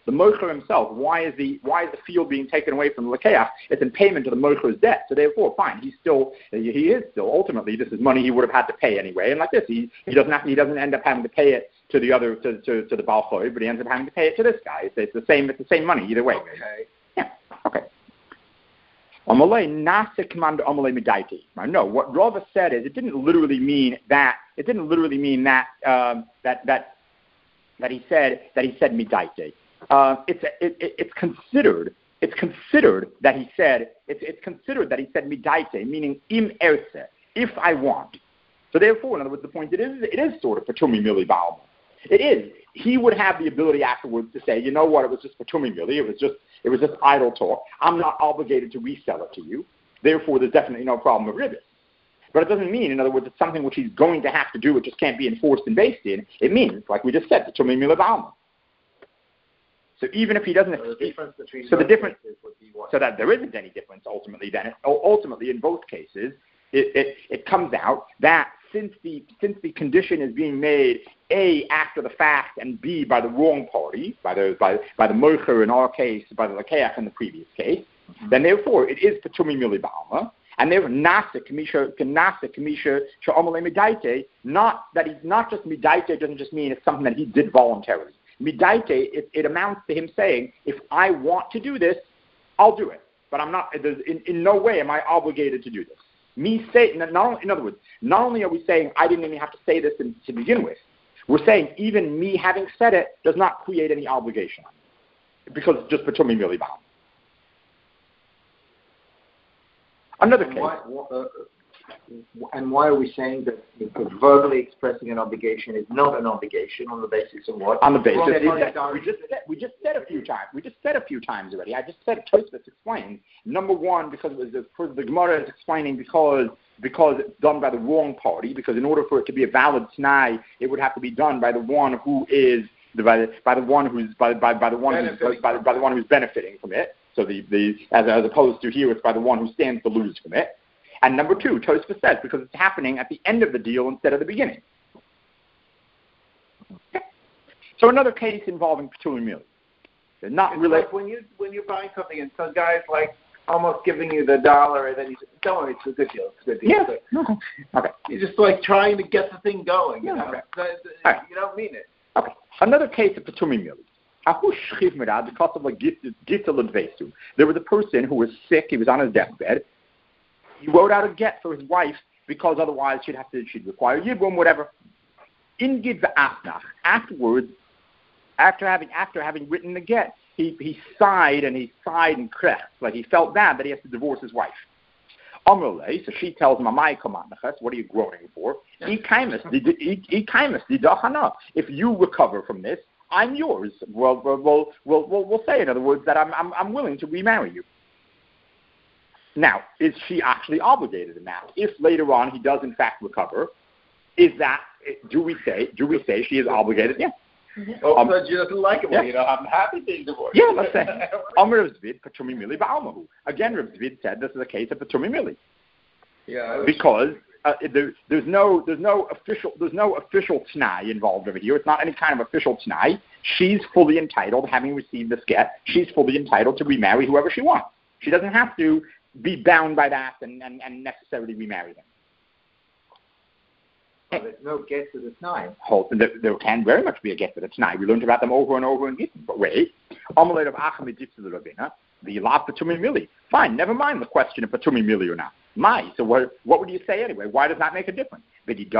the mocher himself. Why is the why is the field being taken away from the lekeach? It's in payment to the mocher's debt. So therefore, fine, he's still he is still ultimately this is money he would have had to pay anyway. And like this, he he doesn't have he doesn't end up having to pay it to the other to to, to the Baal Choy, but he ends up having to pay it to this guy. It's, it's the same it's the same money either way.
Okay.
Yeah. Okay. Amalei nase command amalei midaiti. No, what Rava said is it didn't literally mean that. It didn't literally mean that um, that that that he said that he said midaiti. Uh, it's it, it, it's considered it's considered that he said it's it's considered that he said midaiti, meaning im erse, if I want. So therefore, in other words, the point it is it is sort of patumi mili ba'alma. It is. He would have the ability afterwards to say, you know what, it was just patumi mili. It was just it was just idle talk. I'm not obligated to resell it to you. Therefore, there's definitely no problem with ribbit. But it doesn't mean, in other words, it's something which he's going to have to do. It just can't be enforced and based in. It means, like we just said, patumi mili ba'alma. So even if he doesn't,
so the difference between
so the difference,
would be what?
So that there isn't any difference ultimately. Then, ultimately, in both cases, it, it, it comes out that since the since the condition is being made A after the fact and B by the wrong party, by the by by the mocher in our case, by the lakeach in the previous case, mm-hmm. then therefore it is patumi mili ba'alma. And therefore, nasik misha nasik misha sha'amalei midaite. Not that he's not just midaite doesn't just mean it's something that he did voluntarily. Midaite, it, it amounts to him saying, if I want to do this, I'll do it. But I'm not. In, in no way am I obligated to do this. Me say, not only, in other words, not only are we saying I didn't even have to say this in, to begin with, we're saying even me having said it does not create any obligation on me, because it's just patumi mili ba'alma. Another
and
case.
Why, uh, and why are we saying that verbally expressing an obligation is not an obligation on the basis of what?
On the basis
well,
that we just said, we just said a few times. We just said a few times already. I just said Tosfos explained. Number one, because it was the, the Gemara is explaining because because it's done by the wrong party. Because in order for it to be a valid t'nai, it would have to be done by the one who is the, by, the, by the one who's by, by, by the one who's, by, by the one who's benefiting from it. So the, the as as opposed to here, it's by the one who stands to lose from it. And number two, Tosfos says, because it's happening at the end of the deal instead of the beginning. Okay. So another case involving patumi mili. They're not
it's
really
like when you when you're buying something and some guy's like almost giving you the dollar and then you say, don't worry, it's a good deal, it's a good deal.
Yeah. Okay. Okay.
You're just like trying to get the thing going. You
Yeah,
know,
okay.
so,
Right.
You don't mean it.
Okay. Another case of patumi mili. There was a person who was sick. He was on his deathbed. He wrote out a get for his wife because otherwise she'd have to she'd require yibum, whatever. In gid v'asnach. Afterwards, after having after having written the get, he he sighed and he sighed and crest, like he felt bad that he has to divorce his wife. Amrulay, so she tells him, "Amai kamandachas, what are you groaning for? Ikaimus, ikaimus, didachana. If you recover from this, I'm yours. Well, we'll, we'll, we'll, we'll say, in other words, that I'm, I'm, I'm willing to remarry you." Now, is she actually obligated in that? If later on he does in fact recover, is that, do we say, do we say she is obligated? Yeah.
Oh,
um,
so she doesn't like it. Well,
yeah.
you know, I'm happy being divorced.
Yeah, let's say. Amr Rav Zvid, patumi mili ba'almahu. Again, Rav Zvid said this is a case of patumi mili.
Yeah.
Because uh, there, there's no there's no official there's no official t'nai involved over here. It's not any kind of official t'nai. She's fully entitled, having received this get, she's fully entitled to remarry whoever she wants. She doesn't have to be bound by that and, and, and necessarily remarry them.
Well, there's no get to the t'nai.
There, there can very much be a get to the t'nai. We learned about them over and over in Gittin. But wait, the last patumi mili. Fine, never mind the question of patumi mili or not. My, so what, what would you say anyway? Why does that make a difference? Is, is,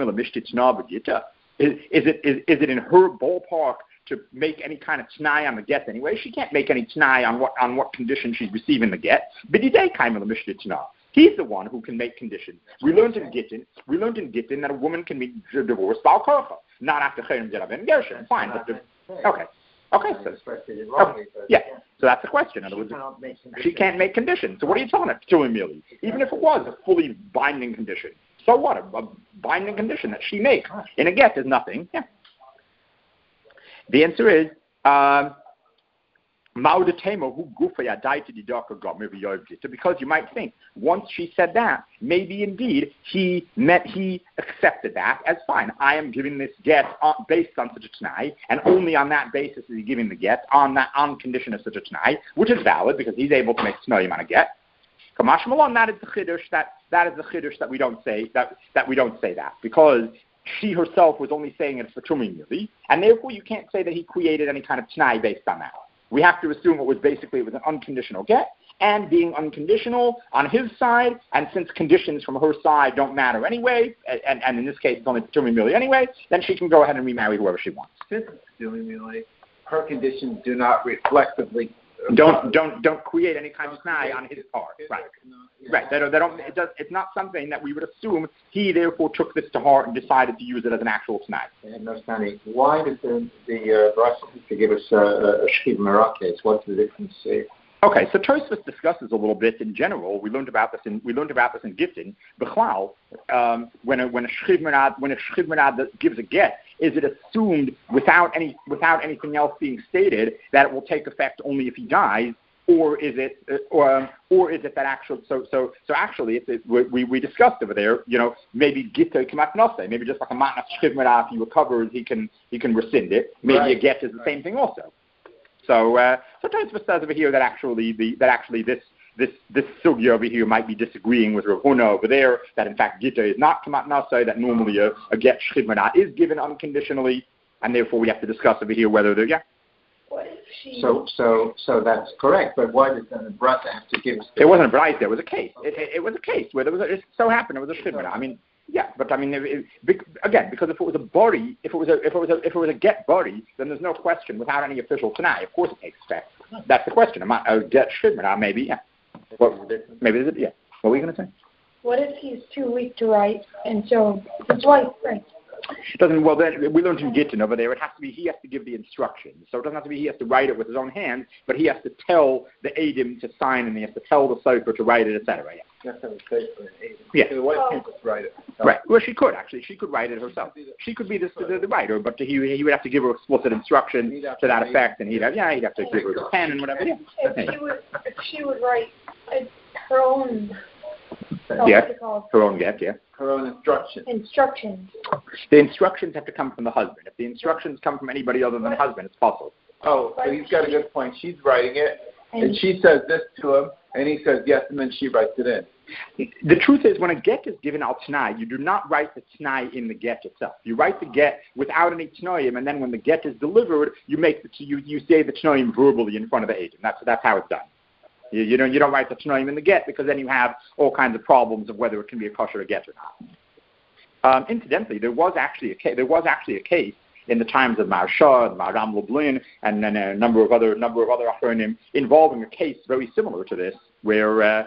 it, is, is it in her ballpark to make any kind of t'nai on the get anyway? She can't make any t'nai on what on what condition she's receiving the get. He's the one who can make conditions. We learned in Gittin, we learned in Gittin that a woman can be divorced bal korcha, not after Cherem Zerav and Gershon. Fine, but the, okay. Okay, so, okay. Yeah, so that's the question. In other words, she can't make conditions. So what are you talking about, patumi mili? Even if it was a fully binding condition, so what? A, a binding condition that she makes in a get is nothing. Yeah. The answer is, um, So because you might think, once she said that, maybe indeed he meant he accepted that as fine. I am giving this get on, based on such a t'nai, and only on that basis is he giving the get, on that on condition of such a t'nai, which is valid because he's able to make t'naim on a get. Kamash Malon, that is the chiddush that that is the chiddush that we don't say that that we don't say that because she herself was only saying it for tumim mili, and therefore you can't say that he created any kind of t'nai based on that. We have to assume it was basically it was an unconditional get, and being unconditional on his side, and since conditions from her side don't matter anyway, and, and in this case it's only tumim mili anyway, then she can go ahead and remarry whoever she wants.
Since it's tumim mili, her conditions do not reflexively.
Don't don't don't create any kind of t'nai on his part, right? Right. They don't. They don't it does, it's not something that we would assume he therefore took this to heart and decided to use it as an actual t'nai.
Understanding. Why does the the uh, have to give us a, a shchiv merah case? What's the difference? Uh,
Okay, so Tosfos discusses a little bit in general. We learned about this in we learned about this in Gittin. B'chlal, um, when a when a shchiv merah when a shchiv merah gives a get, is it assumed without any without anything else being stated that it will take effect only if he dies, or is it uh, or or is it that actual so so so actually it's, it, we we discussed over there, you know, maybe gitta kamat nase, maybe just like a matnas shchiv merah, if he recovers he can he can rescind it. Maybe right. a get is the same thing also. So, uh, so Tosfos says over here that actually the that actually this this this sugya over here might be disagreeing with Rav Huna over there. That in fact Gita is not kamat nasei. That normally a, a get shchiv merah is given unconditionally, and therefore we have to discuss over here whether they're yeah.
So so so that's correct. But why did the brata have to give us?
It wasn't a brayta. It was a case. Okay. It, it, it was a case where there was a, it so happened it was a shchiv merah. I mean. Yeah, but I mean, it, it, again, because if it was a body, if it was a if it was a if it was a get body, then there's no question without any official t'nai. Of course, it takes effect. That's the question. Am I a get shchiv merah? Maybe, yeah. What, maybe is it? Yeah. What were you going to say?
What if he's too weak to write, and so his wife writes?
It doesn't. Well, then we learned in Gittin over there. It has to be he has to give the instructions. So it doesn't have to be he has to write it with his own hands, but he has to tell the Eidim to sign, and he has to tell the sofer to write it, et cetera. Yeah.
That's how we say for an Eidim.
Yeah.
The wife can't just write it.
No. Right. Well, she could actually. She could write it herself. She could be the, the, the writer, but he he would have to give her explicit instructions to that effect, and he'd have yeah he'd have to give her the pen and whatever. Yeah.
If she would if she would write her own.
Oh, yeah, her own get, yeah.
Her own instructions.
Instructions.
The instructions have to come from the husband. If the instructions come from anybody other than the husband, it's possible.
Oh, so he's got a good point. She's writing it, and, and she says this to him, and he says yes, and then she writes it in.
The truth is, when a get is given al t'nai, you do not write the t'nai in the get itself. You write the get without any t'noim, and then when the get is delivered, you make the, you you say the t'noim verbally in front of the agent. That's that's how it's done. You, you don't you don't write the t'noim in the get because then you have all kinds of problems of whether it can be a kosher get or not. Um, incidentally, there was actually a case. There was actually a case in the times of Maharsha, Maharam Lublin, and then a number of other number of other achronim involving a case very similar to this, where uh,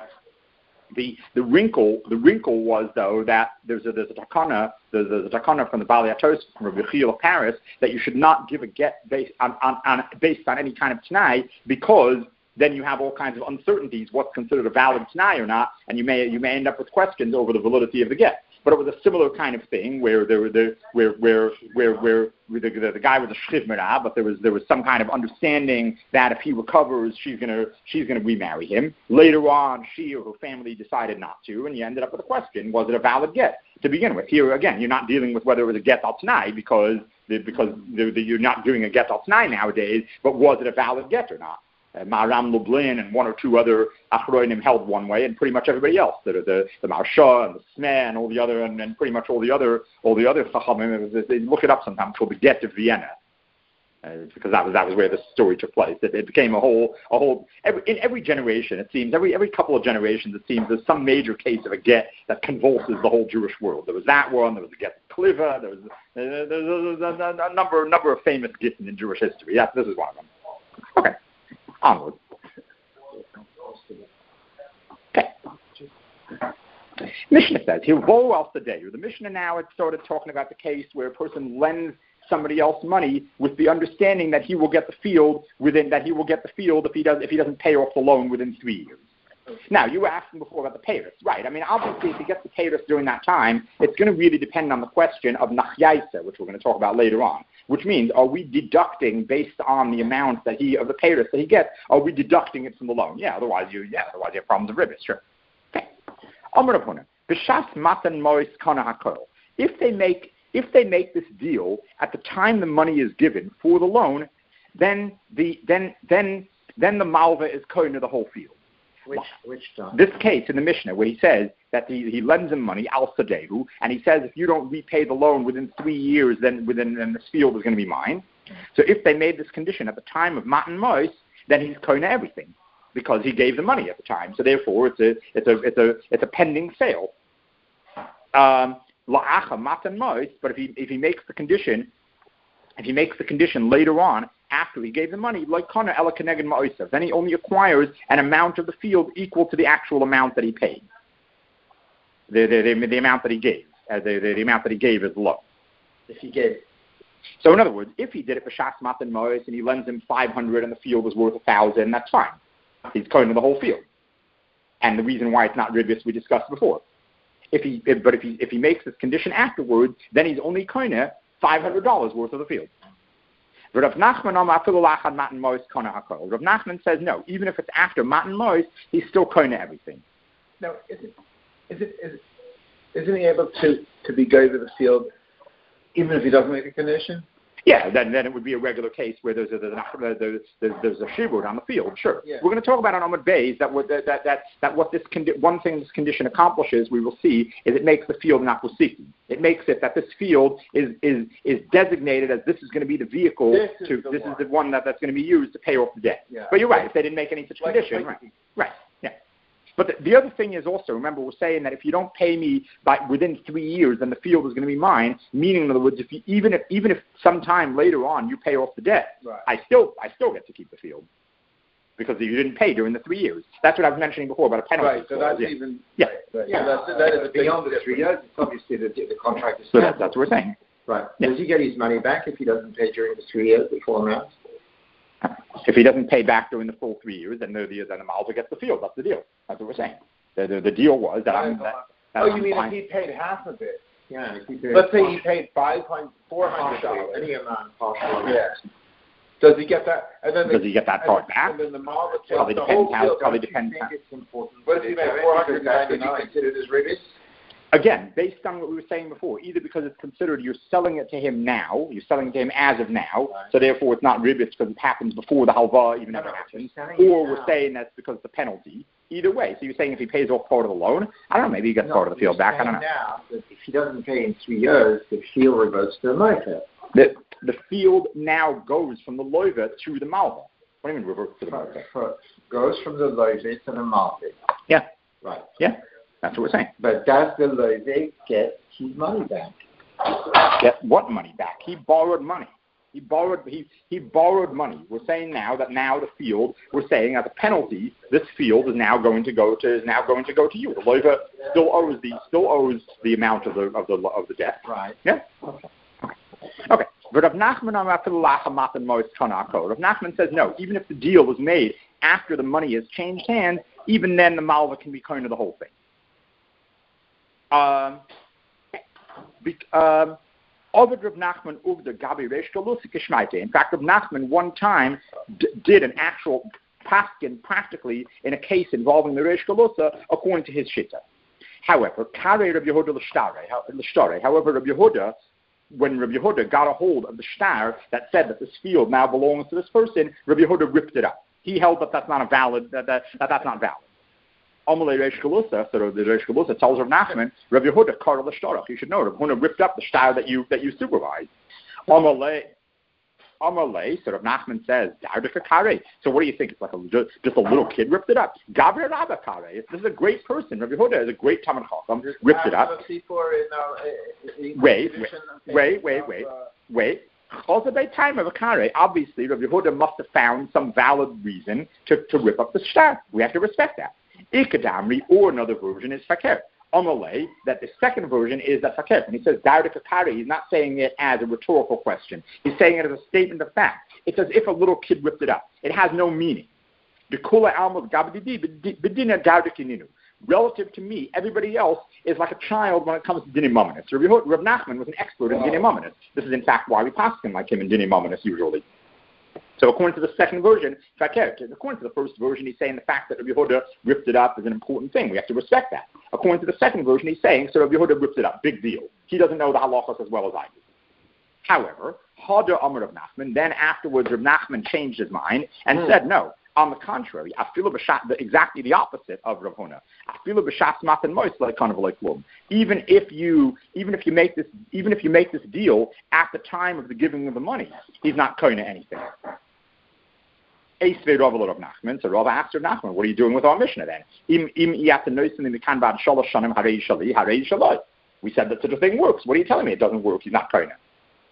the the wrinkle the wrinkle was though that there's a there's a takana there's a, there's a takana from the Bali Atos from Rabbi Yechiel of Paris that you should not give a get based on, on, on based on any kind of t'nai because then you have all kinds of uncertainties what's considered a valid t'nai or not, and you may you may end up with questions over the validity of the get. But it was a similar kind of thing where there were the where where where where, where the, the, the guy was a shchiv merah, but there was there was some kind of understanding that if he recovers, she's gonna she's gonna remarry him. Later on, she or her family decided not to, and you ended up with a question: was it a valid get to begin with? Here again, you're not dealing with whether it was a get al t'nai because the, because the, the, you're not doing a get al t'nai nowadays, but was it a valid get or not? Uh, Maharam Lublin and one or two other achronim held one way, and pretty much everybody else, the the, the Maharsha and the Smeh and all the other, and, and pretty much all the other all the other chachamim. They look it up sometimes called the Get of Vienna, uh, because that was that was where the story took place. It, it became a whole a whole every, in every generation. It seems every every couple of generations it seems there's some major case of a get that convulses the whole Jewish world. There was that one. There was the get of Kliva. There was uh, there, there, there, there, a number number of famous gets in Jewish history. Yeah, this is one of them. Okay. Onward. Okay. Mishnah says here, Vo al Sadeyu. The Mishnah now had started talking about the case where a person lends somebody else money with the understanding that he will get the field within that he will get the field if he does if he doesn't pay off the loan within three years. Now, you were asking before about the payers, right? I mean, obviously, if he gets the payers during that time, it's going to really depend on the question of nachyaisa, which we're going to talk about later on. which means are we deducting based on the amount that he of the payers that he gets? Are we deducting it from the loan? Yeah, otherwise you yeah, otherwise you have problems of ribbis. Sure. Okay. If they make if they make this deal at the time the money is given for the loan, then the then then then the malva is kohen of the whole field.
Which which time?
This case in the Mishnah where he says that he, he lends him money al sadehu, and he says if you don't repay the loan within three years, then within then this field is going to be mine. So if they made this condition at the time of matan mois, then he's kohen everything because he gave the money at the time. So therefore, it's a it's a it's a it's a pending sale. Um, la'acha matan mois, but if he if he makes the condition, if he makes the condition later on, after he gave the money, like kana ela keneged ma'osav, then he only acquires an amount of the field equal to the actual amount that he paid. The the, the, the amount that he gave, uh, the, the the amount that he gave is low.
If he gave.
So in other words, if he did it for shas matan mois and he lends him five hundred and the field is worth a thousand, that's fine. He's kohen the whole field. And the reason why it's not ribbis we discussed before. If he, if, but if he if he makes this condition afterwards, then he's only kohen five hundred dollars worth of the field. Rav Nachman Rav Nachman says no. Even if it's after matan mois, he's still kohen everything.
Now, is it, is it, is it, isn't he able to, to be go to the field even if he doesn't make a condition?
Yeah, then then it would be a regular case where there's a there's, there's, there's a shibud on the field. Sure,
yeah.
We're going to talk about on Amud Beis that what that that that, that what this condi- one thing this condition accomplishes, we will see, is it makes the field not pusiki. It makes it that this field is is is designated as this is going to be the vehicle
this
to
is
this
one.
is the one that, that's going to be used to pay off the debt.
Yeah.
But you're right. If they didn't make any such
like,
condition,
like,
right, right, yeah. But the, the other thing is also, remember, we're saying that if you don't pay me by within three years, then the field is going to be mine. Meaning, in other words, if you, even if even if sometime later on you pay off the debt,
right.
I still I still get to keep the field because you didn't pay during the three years. That's what I was mentioning before about a penalty.
Right. So
clause,
that's
yeah.
even
yeah.
Right, right.
Yeah,
so that's, that is a
beyond
big
the three years. It's obviously the the contract is.
So that, that's what we're saying.
Right.
Yeah.
Does he get his money back if he doesn't pay during the three years before now?
If he doesn't pay back during the full three years, then the then the Malva gets the field. That's the deal. That's what we're saying. The the, the deal was that I'm. That, that
oh,
I'm
you mean
fine.
if he paid half of it?
Yeah. If he paid
Let's say he paid five point four hundred
partially,
dollars.
any amount partially.
Yeah. Does he get that? And then
Does
the,
he get that
and
part
then,
back?
And then the Malva takes
Probably
the
depends
whole
how.
field.
Probably
Don't you
depends.
think
How,
it's important.
What if he made four hundred ninety-nine?
Considered as ribbis?
Again, based on what we were saying before, either because it's considered you're selling it to him now, you're selling it to him as of now,
right.
so therefore it's not ribbis because it happens before the halva even
No,
ever
no,
happens,
you're
or we're
now.
saying that's because it's a penalty. Either way, so you're saying if he pays off part of the loan, I don't know, maybe he gets
no,
part of the field back, I don't know.
Now that if he doesn't pay in three years, the field reverts to the Moifet.
The, the field now goes from the loiva to the malva. What do you mean reverts to the malva?
Goes from the Loive to the Malvi.
Yeah.
Right.
Yeah. That's what we're saying.
But does the Loive get his money back?
Get what money back? He borrowed money. He borrowed he he borrowed money. We're saying now that now the field, we're saying as a penalty, this field is now going to go to is now going to go to you. The loiva still owes the still owes the amount of the of the of the debt.
Right.
Yeah. Okay. Okay. But Rav Nachman Rav Nachman says no. Even if the deal was made after the money has changed hands, even then the malva can be kohen of the whole thing. Um. Be, um In fact, Rav Nachman one time d- did an actual paskin practically in a case involving the Reish Galusa according to his shita. However, Kare Rabbi Yehuda l'shtare. However, Rabbi Yehuda, when Rabbi Yehuda got a hold of the shtar that said that this field now belongs to this person, Rabbi Yehuda ripped it up. He held that that's not a valid that, that, that that's not valid. Amalei Reish Galusa, so the Reish Galusa tells Rav Nachman, Rabbi Yehuda kara l'shtarach. You should know, Rabbi Yehuda ripped up the shtar that you that you supervised. Amalei, Amalei. So Rav Nachman says, Dardika kare. So what do you think? It's like a just, just a little kid ripped it up. Gavre Rabba kare. This is a great person. Rabbi Yehuda is a great Talmid Chacham. Ripped it up. Wait, wait, wait, wait, wait. Obviously, Rabbi Yehuda must have found some valid reason to, to rip up the shtar. We have to respect that. Ikadamri, or another version, is fakir. Amalei, that the second version is that fakir. And he says, Dardika kare, he's not saying it as a rhetorical question. He's saying it as a statement of fact. It's as if a little kid ripped it up. It has no meaning. relative to me, everybody else is like a child when it comes to Dinei Mamonis. So Rav Nachman was an expert in Dinei Mamonis. This is in fact why we pass him like him in Dinei Mamonis usually. So according to the second version, according to the first version, he's saying the fact that Rabbi Yehuda ripped it up is an important thing. We have to respect that. According to the second version, he's saying, so Rabbi Yehuda ripped it up. Big deal. He doesn't know the halachas as well as I do. However, Hada Amar Rav Nachman, then afterwards Rav Nachman changed his mind and mm. said, no, on the contrary, afilu b'shat, exactly the opposite of Rav Huna. Afilu b'shat matan mois like kind of like klum. Even if you, even if you make this, even if you make this deal at the time of the giving of the money, he's not koina anything. Eisvei Rav Rav Nachman. So Rav asked Rav Nachman, what are you doing with our Mishnah then? Im im iyat noisin in the kanbad shalosh shanim harei shali harei shaloi. We said that such a thing works. What are you telling me? It doesn't work. He's not koina.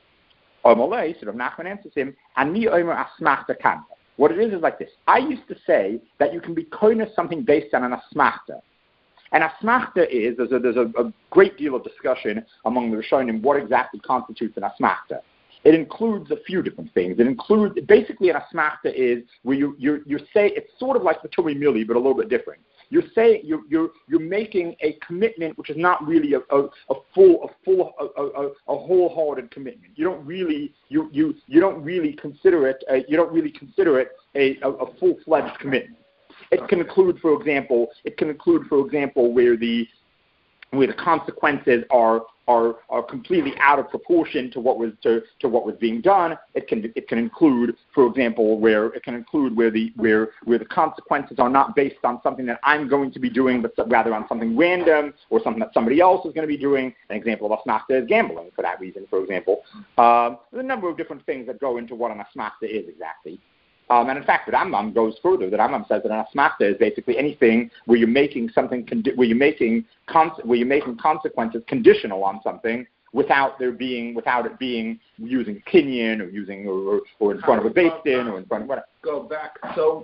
Omalei, so Rav Nachman answers him, Ani omer asmachta kan. What it is is like this. I used to say that you can be koina something based on an asmachta. And asmachta is, there's a, there's a, a great deal of discussion among the Rishonim what exactly constitutes an asmachta. It includes a few different things. It includes, basically an asmachta is where you, you, you say, it's sort of like the Tumi Mili, but a little bit different. You're saying you're you're you're making a commitment which is not really a, a, a full a full a, a, a wholehearted commitment. You don't really you you, you don't really consider it a, you don't really consider it a, a, a full-fledged commitment. It can include, for example, it can include, for example, where the where the consequences are are are completely out of proportion to what was to, to what was being done. It can it can include, for example, where it can include where the where where the consequences are not based on something that I'm going to be doing, but rather on something random or something that somebody else is going to be doing. An example of asmachta is gambling, for that reason, for example. Um, there's a number of different things that go into what an asmachta is exactly. Um, and in fact, the Rambam goes further. The Rambam says that an asmachta is basically anything where you're making something, condi- where you're making con- where you're making consequences conditional on something without there being, without it being using kinyan or using or, or in front of a beis din or in front of whatever.
Go back. So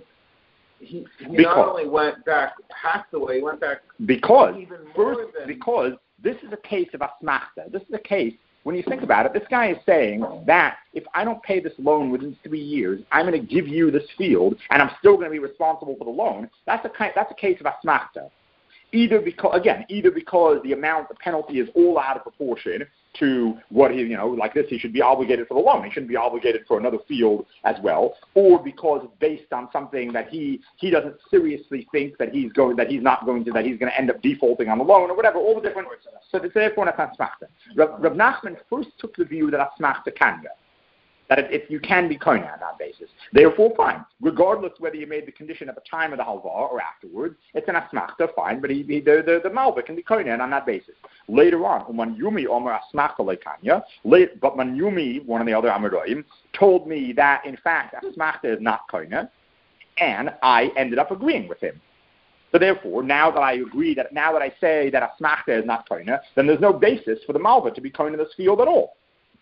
he, he
because,
not only went back past the way, he went back
because
even more
first
than
because this is a case of asmachta. This is a case. When you think about it, this guy is saying that if I don't pay this loan within three years, I'm going to give you this field, and I'm still going to be responsible for the loan. That's a that's a case of asmachta. Either because, again, either because the amount, the penalty is all out of proportion to what he, you know, like this, he should be obligated for the loan. He shouldn't be obligated for another field as well, or because it's based on something that he he doesn't seriously think that he's going, that he's not going to, that he's going to end up defaulting on the loan or whatever. All the different. So therefore, that's asmachta. Rav, Rav Nachman first took the view that asmachta kanga, that if, if you can be koina on that basis. Therefore, fine. Regardless whether you made the condition at the time of the halva or afterwards, it's an asmachta, fine, but he, he, the, the, the malva can be koina on that basis. Later on, Uman Yumi Omer asmachta lekanya, but Man Yumi, one of the other Amoraim, told me that, in fact, asmachta is not koina, and I ended up agreeing with him. So therefore, now that I agree, that now that I say that asmachta is not koina, then there's no basis for the malva to be koina this field at all.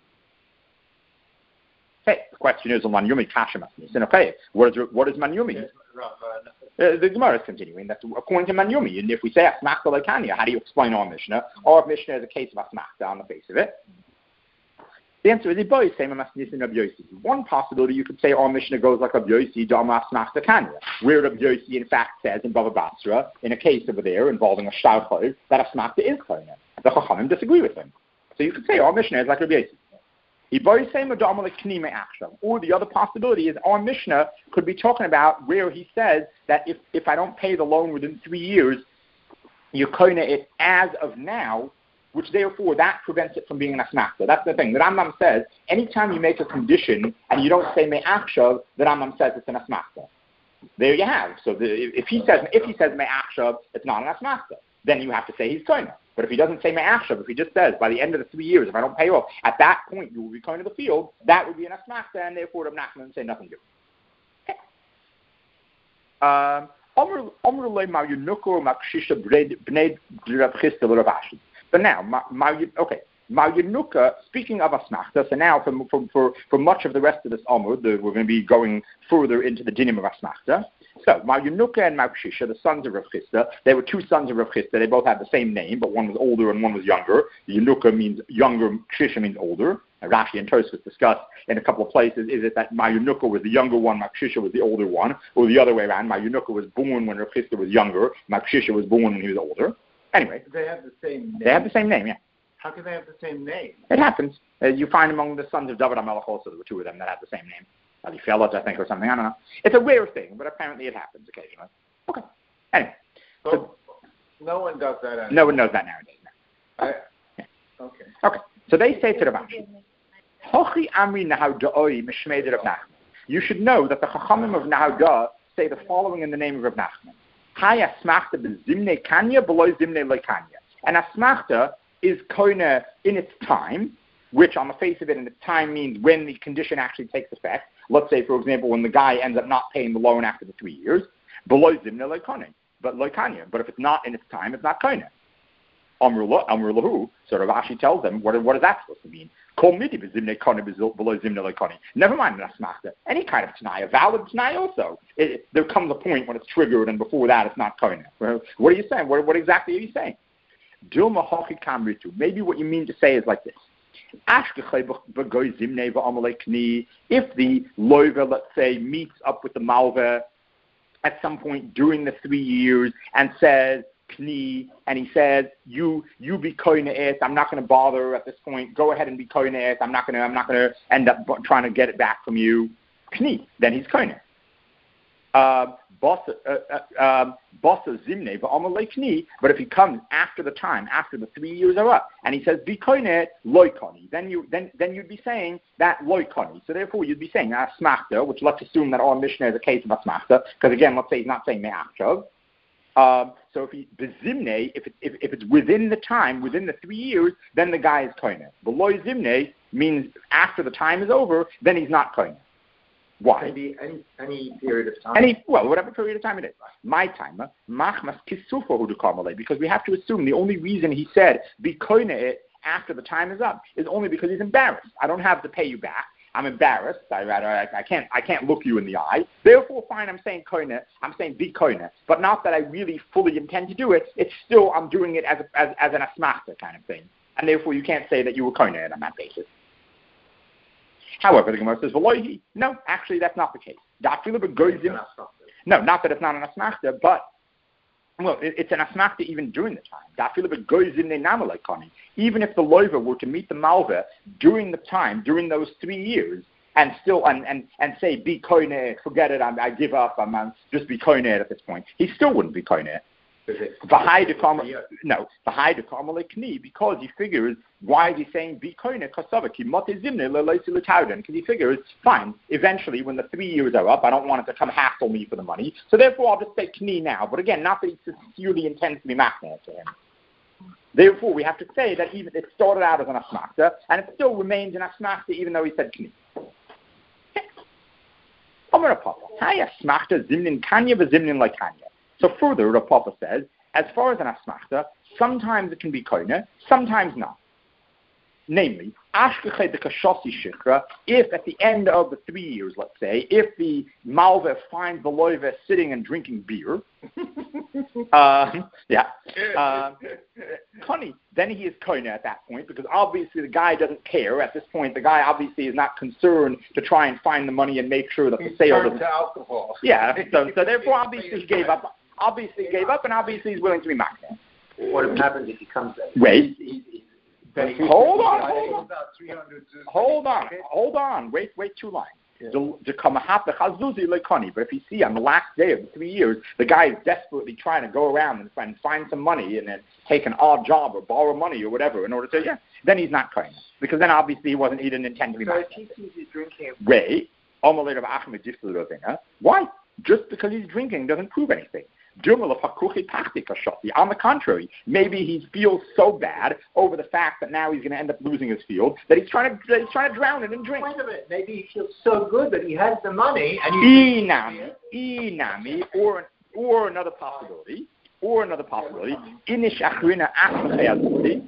Okay, the question is, Man Yumi Kashem okay, what is what is Man Yumi? Uh, the Gemara is continuing that according to Man Yumi, and if we say Asmachta Lekanya, how do you explain our Mishnah? Our Mishnah is a case of Asmachta on the face of it. The answer is both same as Rabbi Yossi. One possibility you could say our Mishnah goes like Rabbi Yossi, Dama Asmachta Kanya, where Rabbi Yossi in fact says in Bava Basra, in a case over there involving a Shtarchol, that Asmachta is Kanya. The Chachamim disagree with him. So you could say our Mishnah is like Rabbi Yossi. Or the other possibility is our Mishnah could be talking about where he says that if, if I don't pay the loan within three years, you koina it as of now, which therefore that prevents it from being an asmachta. That's the thing. The Rambam says anytime you make a condition and you don't say me'achshav, the Rambam says it's an asmachta. There you have. So the, if he says if he says me'achshav, it's not an asmachta. Then you have to say he's koina. But if he doesn't say me'achshav, if he just says by the end of the three years, if I don't pay off, at that point you will be koina the field, that would be an asmachta, and therefore Rav Nachman would say nothing different. Okay. But now, okay, Ma'yunuka, speaking of asmachta, so now for, for, for, for much of the rest of this Amud, we're going to be going further into the dinim of asmachta. So, Ma'yunuka and Ma'kshisha, the sons of Rav Chisda, they were two sons of Rav Chisda. They both had the same name, but one was older and one was younger. Yunuka means younger, Kshisha means older. Rashi and Tosfos discuss in a couple of places, is it that Mayunuka was the younger one, Makshisha was the older one, or the other way around, Mayunuka was born when Rav Chisda was younger, Makshisha was born when he was older. Anyway.
They have the same name.
They have the same name, yeah.
How can they have the same name?
It happens. Uh, you find among the sons of David HaMelech also, there were two of them that had the same name. Elifelet, I think, or something. I don't know. It's a rare thing, but apparently it happens occasionally. Okay. Anyway.
So,
so,
no one does that anymore.
No one knows that nowadays. No.
I,
yeah.
Okay.
Okay. So they say to the Rashi, Hochi Amri Nahau Mishmei Rav Nachman. You should know that the Chachamim of Nahau say the following in the name of Rav Nachman. Hai asmachta bezimne kanya below zimne le kanya. And asmachta is koina in its time, which on the face of it in its time means when the condition actually takes effect. Let's say, for example, when the guy ends up not paying the loan after the three years, below zimne le kanya. But le kanya. But if it's not in its time, it's not koina. Amr lahu, so Rav Ashi tells them, what, what is that supposed to mean? Never mind an asmachta. Any kind of t'nai, a valid t'nai also. It, it, there comes a point when it's triggered, and before that it's not koina. What are you saying? What, what exactly are you saying? Maybe what you mean to say is like this. If the loiva, let's say, meets up with the malva at some point during the three years and says, Kni, and he says, "You, you be koine it. I'm not going to bother at this point. Go ahead and be koine it. I'm not going to. I'm not going to end up b- trying to get it back from you." Kni, then he's koine. Bossa zimne v'amalei kni. But if he comes after the time, after the three years are up, and he says, "Be koine loy koni," then you, then, then you'd be saying that loy koni. So therefore, you'd be saying that asmachta, which let's assume that our Mishnah is a case of asmachta, because again, let's say he's not saying me'achshav. Um, so if he bezimne, if, it, if if it's within the time, within the three years, then the guy is koine. Below zimne means after the time is over, then he's not koine. Why?
Maybe any any period of time.
Any well, whatever period of time it is. My time, machmas kisufa hudukamale, because we have to assume the only reason he said be koine it after the time is up is only because he's embarrassed. I don't have to pay you back. I'm embarrassed. I rather I, I can't I can't look you in the eye. Therefore, fine. I'm saying koine. I'm saying be koine, but not that I really fully intend to do it. It's still I'm doing it as a, as as an asmachta kind of thing, and therefore you can't say that you were koine on that basis. However, the Gemara says, "V'loihi." No, actually, that's not the case. No, not that it's not an asmachta, but well, it, it's an asmachta even during the time. Even if the loiva were to meet the malva during the time, during those three years, and still and, and, and say be koine, forget it, I'm, I give up, I'm, I'm just be koine at this point, he still wouldn't be koine. No, because he figures, why is he saying be koine? Because he figures, fine, eventually when the three years are up, I don't want it to come hassle me for the money, so therefore I'll just say kni now. But again, not that he sincerely intends to be machna to him. Therefore, we have to say that even it started out as an asmachta, and it still remains an asmachta even though he said kni. So further, Rav Papa says, as far as an asmachta, sometimes it can be koine, sometimes not. Namely, if at the end of the three years, let's say, if the malva finds the loiva sitting and drinking beer, uh, yeah, uh, koni, then he is koine at that point, because obviously the guy doesn't care. At this point, the guy obviously is not concerned to try and find the money and make sure that the sale doesn't.
To alcohol.
Yeah, so, so therefore obviously he gave up. Obviously he gave up, and obviously he's willing to be machna.
What happens if he comes there?
Wait.
He, he,
Hold on, hold on, hold on, hold on. Wait, wait two lines. But if you see on the last day of the three years, the guy is desperately trying to go around and find, find some money and then take an odd job or borrow money or whatever in order to, yeah, then he's not koine. Because then obviously he wasn't, he didn't intend to be machna.
So if he sees he's drinking.
Wait. Why? Just because he's drinking doesn't prove anything. On the contrary, maybe he feels so bad over the fact that now he's going to end up losing his field that he's trying to he's trying to drown it in drink.
Wait a minute. Maybe he feels so good that he has the money and
you inami, inami, or or another possibility, or another possibility. Inish achrina after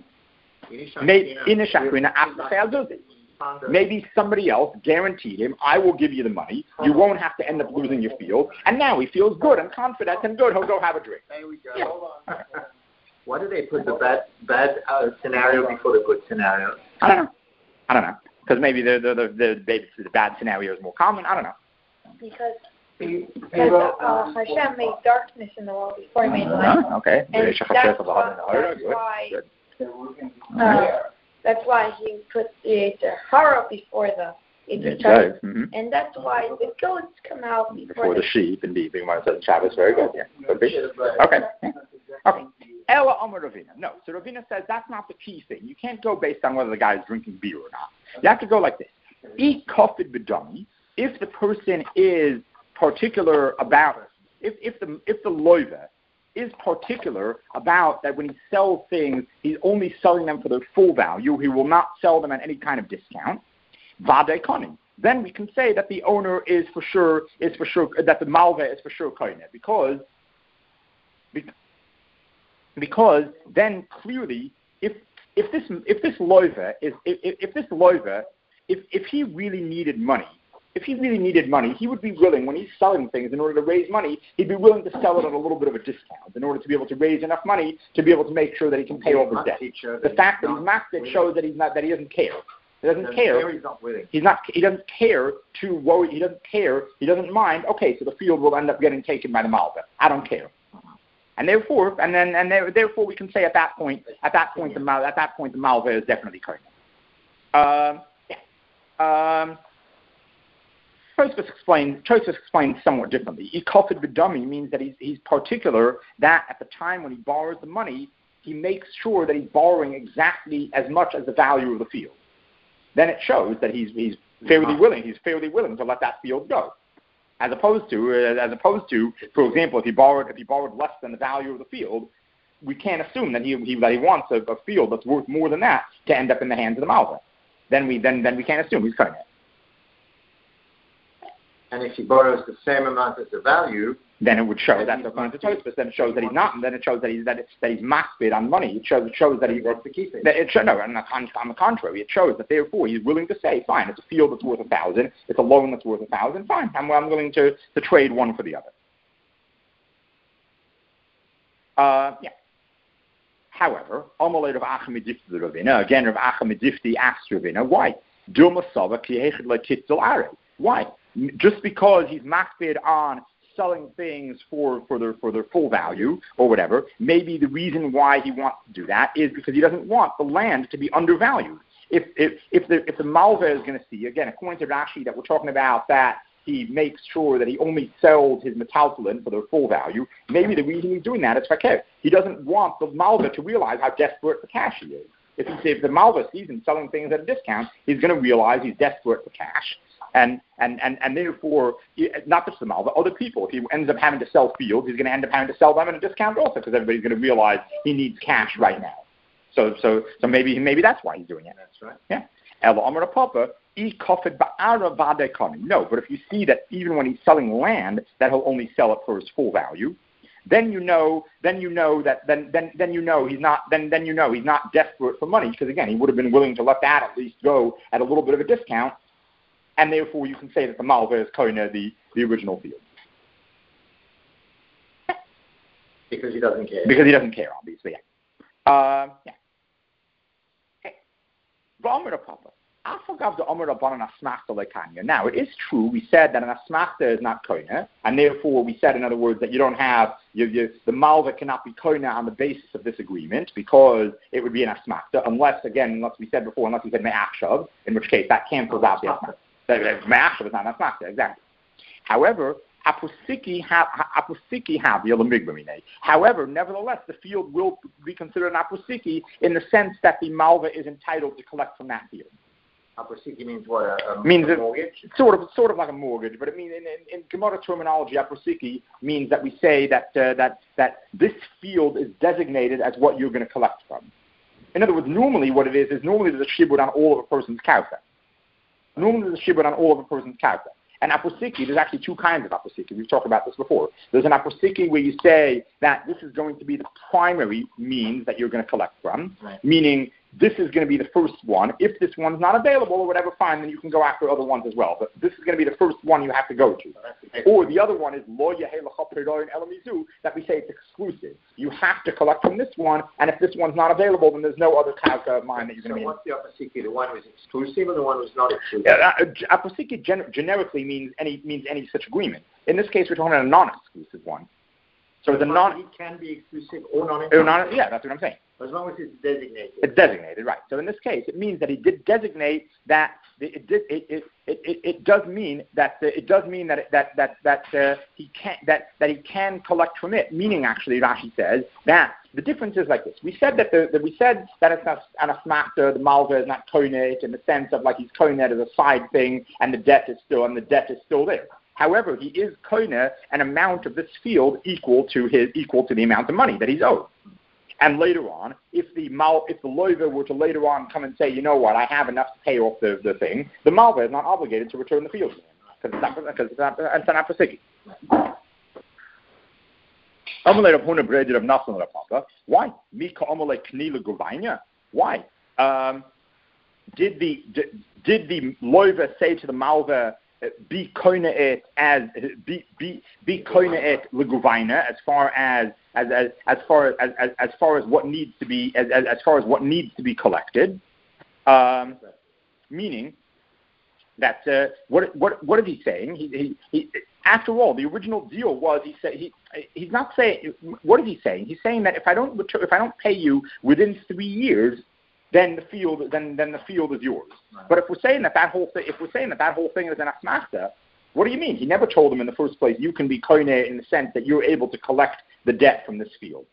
Maybe somebody else guaranteed him, I will give you the money, you won't have to end up losing your field, and now he feels good and confident and good, he'll go have a drink.
There we go.
Yeah.
Hold on. Why do they put the bad bad uh, scenario before the good scenario?
I don't know. I don't know. Because maybe the the the, the, the, the bad scenario is more common. I don't know.
Because because uh, Hashem made darkness in the world before He made light.
Uh, okay.
And that's why, that's why, uh, that's why He put the Hara before the Yitzhak.
Mm-hmm.
And that's why the goats come out before,
before the, the sheep. Indeed, being one says Shabbos. Very good. Yeah. Okay. Yeah. Okay. Ella Amar Ravina. No. So Ravina says that's not the key thing. You can't go based on whether the guy is drinking beer or not. You have to go like this. Eat kafid b'dami. If the person is particular about, if, if the if the loiva is particular about that when he sells things, he's only selling them for their full value. He will not sell them at any kind of discount. Vadei konim. Then we can say that the owner is for sure is for sure that the malva is for sure koine because because then clearly if if this if this loiva is if, if this loiva if if he really needed money. If he really needed money, he would be willing, when he's selling things in order to raise money, he'd be willing to sell it at a little bit of a discount in order to be able to raise enough money to be able to make sure that he can pay all his debt. The fact that he's maxed it shows that he's not that he doesn't care. He doesn't care.
He's not willing.
He's not. He doesn't care to worry. He doesn't care. He doesn't mind. Okay, so the field will end up getting taken by the malva. I don't care. And therefore, and then and there, therefore, we can say at that point, at that point, the mal, at that point, the malva is definitely koine. Um, yeah. Um. Tosfos explains, Tosfos explains somewhat differently. Ikofid b'dami means that he's, he's particular that at the time when he borrows the money, he makes sure that he's borrowing exactly as much as the value of the field. Then it shows that he's he's fairly willing. He's fairly willing to let that field go, as opposed to uh, as opposed to, for example, if he borrowed if he borrowed less than the value of the field, we can't assume that he, he that he wants a, a field that's worth more than that to end up in the hands of the malva. Then we then then we can't assume he's cutting it.
And if he borrows the same amount as the value,
then it would show that according to Tosfos, then it shows that he's not, and then it shows that he's that, it, that he's makbid on money. It shows it shows that he wants to keep it. That it show, no, on the, on the contrary, it shows that therefore he's willing to say, fine, it's a field that's worth a thousand, it's a loan that's worth a thousand, fine, I'm, I'm willing to, to trade one for the other. Uh, yeah. However, Amalei of Achimedifti Ravina, again, Rav Achimedifti asks Ravina, why? Why? Just because he's makbid on selling things for, for their for their full value or whatever, maybe the reason why he wants to do that is because he doesn't want the land to be undervalued. If if if the if the malva is going to see, again, according to Rashi that we're talking about that he makes sure that he only sells his metaltalin for their full value, maybe the reason he's doing that is fakir. He doesn't want the malva to realize how desperate for cash he is. If he if the malva sees him selling things at a discount, he's going to realize he's desperate for cash. And, and, and, and therefore, not just the malva, other people, if he ends up having to sell fields, he's going to end up having to sell them at a discount also because everybody's going to realize he needs cash right now. So so so maybe maybe that's why he's doing it.
That's right.
Yeah. No, but if you see that even when he's selling land, that he'll only sell it for his full value, then you know then you know that then then, then you know he's not then then you know he's not desperate for money because again he would have been willing to let that at least go at a little bit of a discount. And therefore, you can say that the malva is koine the, the original field.
Because he doesn't care.
Because he doesn't care, obviously, yeah. Uh, yeah. Okay. Now, it is true, we said that an asmachta is not koine, and therefore we said, in other words, that you don't have, you, you, the malva cannot be koine on the basis of this agreement, because it would be an asmachta, unless, again, unless we said before, unless we said me'achshav, in which case that cancels out the asmachta. Me'achshav is not asmachta, exactly. However, apusiki have However, nevertheless, the field will be considered an apusiki in the sense that the malva is entitled to collect from that field.
Apusiki means what? A, a,
means
a mortgage?
It, sort of, sort of like a mortgage, but it means in, in, in Gemara terminology, apusiki means that we say that uh, that that this field is designated as what you're going to collect from. In other words, normally what it is is normally there's a shibud on all of a person's kaufa. Normally there's a shibud on all of a person's kaufa. And apusiki, there's actually two kinds of apusiki. We've talked about this before. There's an apusiki where you say that this is going to be the primary means that you're going to collect from, right. Meaning this is going to be the first one. If this one's not available or whatever, fine, then you can go after other ones as well. But this is going to be the first one you have to go to. Or the other one is lo yehei lecha peiroin ela mizu, that we say it's exclusive. You have to collect from this one, and if this one's not available, then there's no other karka of mine that you're going to be.
So what's the apasiki? The one who's exclusive or the one who's not exclusive?
Yeah, uh, apasiki gen- generically means any means any such agreement. In this case, we're talking about a non-exclusive one. So the non
it can be exclusive or non-exclusive.
Yeah, that's what I'm saying.
As long as it's designated.
It's designated, right. So in this case, it means that he did designate that it did, it, it, it, it, it does mean that the, it does mean that it, that that that uh, he can that that he can collect from it. Meaning, actually, Rashi says that the difference is like this. We said that the, that we said that it's not an asmachta, the malva is not koinet in the sense of like he's koinet as a side thing, and the debt is still and the debt is still there. However, he is koinet an amount of this field equal to his equal to the amount of money that he's owed. And later on, if the mal, if the loiva were to later on come and say, you know what, I have enough to pay off the, the thing, the malva is not obligated to return the field to him because it's not because it's not it's not pasiki. Why? Why? Um, did the did, did the loiva say to the malva, be koinet as be be be koinet leguvaina as far as as as as far as as, as far as what needs to be as, as as far as what needs to be collected, um, meaning that uh, what what what is he saying? He, he he after all, the original deal was he said he he's not saying what is he saying? He's saying that if I don't return, if I don't pay you within three years. Then the field, then then the field is yours. Right. But if we're saying that that whole thing, if we're saying that that whole thing is an asmachta, what do you mean? He never told him in the first place. You can be koineh in the sense that you're able to collect the debt from this field.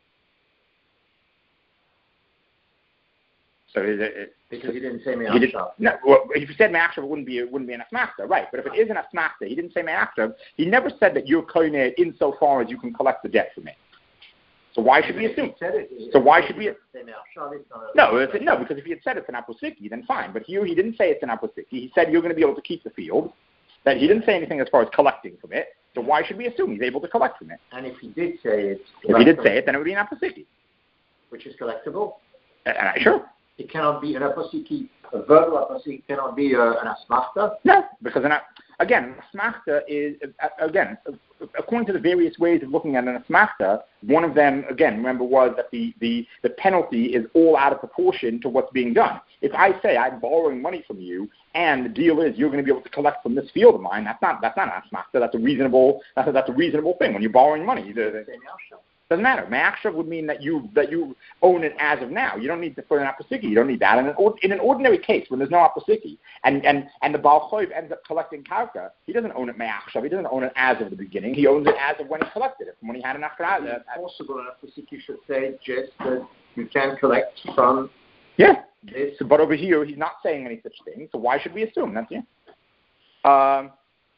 So it, it,
because he didn't say me'achshav.
No, well, if he said me'achshav, it wouldn't be it wouldn't be an asmachta, right? But if it is an asmachta, he didn't say me'achshav. He never said that you're koineh insofar as you can collect the debt from it. So why should we assume? So why should we? No, if it, no, because if he had said it's an aposiki, then fine. But here he didn't say it's an aposiki. He said you're going to be able to keep the field. That he didn't say anything as far as collecting from it. So why should we assume he's able to collect from it?
And if he did say it,
if he did say it, then it would be an aposiki,
which is collectible.
Uh, uh, sure.
It cannot be an aposiki. A verbal aposiki cannot be uh, an asmachta.
No, because an, again, an asmachta is uh, again. Uh, according to the various ways of looking at an asmachta, one of them, again, remember, was that the, the, the penalty is all out of proportion to what's being done. If I say I'm borrowing money from you, and the deal is you're going to be able to collect from this field of mine, that's not that's not an asmachta. That's a reasonable that's a, that's a reasonable thing when you're borrowing money. The, the, doesn't matter. Me'achshav would mean that you that you own it as of now. You don't need to put an aposiki. You don't need that. In an, in an ordinary case, when there's no aposiki, and, and, and the Baal Choiv ends up collecting karka, he doesn't own it me'achshav. He doesn't own it as of the beginning. He owns it as of when he collected it, from when he had an achra.
It's possible an aposiki should say just that you can collect from
yeah.
this.
So, but over here, he's not saying any such thing. So why should we assume? That's yeah. Um,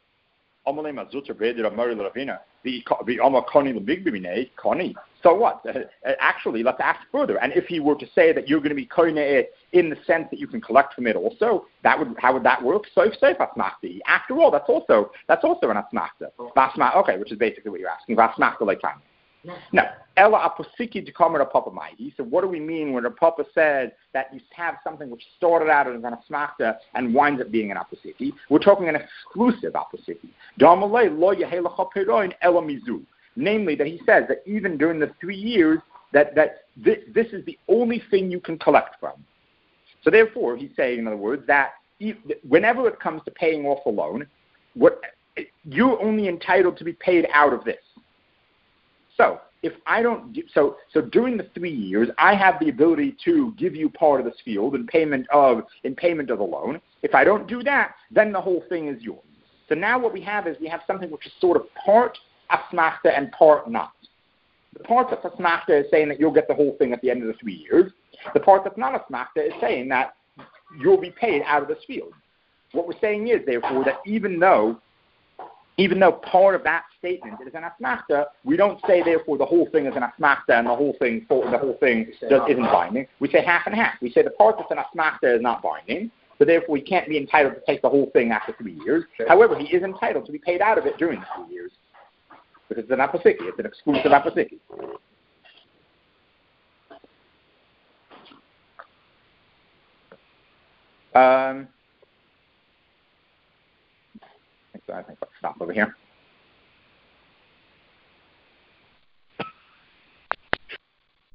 so what? Uh, actually, let's ask further. And if he were to say that you're going to be koineh in the sense that you can collect from it also, that would how would that work? So if seif asmachti. After all, that's also that's also an asmachta. Vasma, okay, which is basically what you're asking. Vasmachta like time. No. Ella aposiki dekamera papa maihi. So what do we mean when the papa said that you have something which started out as an asmachta and winds up being an aposiki? We're talking an exclusive aposiki. Damalei lo yehelecha peiroin ela mizu. Namely, that he says that even during the three years, that, that this, this is the only thing you can collect from. So therefore, he's saying, in other words, that if, whenever it comes to paying off a loan, what, you're only entitled to be paid out of this. So if I don't, so so during the three years, I have the ability to give you part of this field in payment of in payment of the loan. If I don't do that, then the whole thing is yours. So now what we have is we have something which is sort of part asmachta and part not. The part that's asmachta is saying that you'll get the whole thing at the end of the three years. The part that's not asmachta is saying that you'll be paid out of this field. What we're saying is, therefore, that even though Even though part of that statement is an asmachta, we don't say therefore the whole thing is an asmachta and the whole thing the whole thing does, isn't binding. We say half and half. We say the part that's an asmachta is not binding, so therefore he can't be entitled to take the whole thing after three years. Sure. However, he is entitled to be paid out of it during the three years because it's an aposiki. It's an exclusive aposiki. Um, I think I'll stop over here.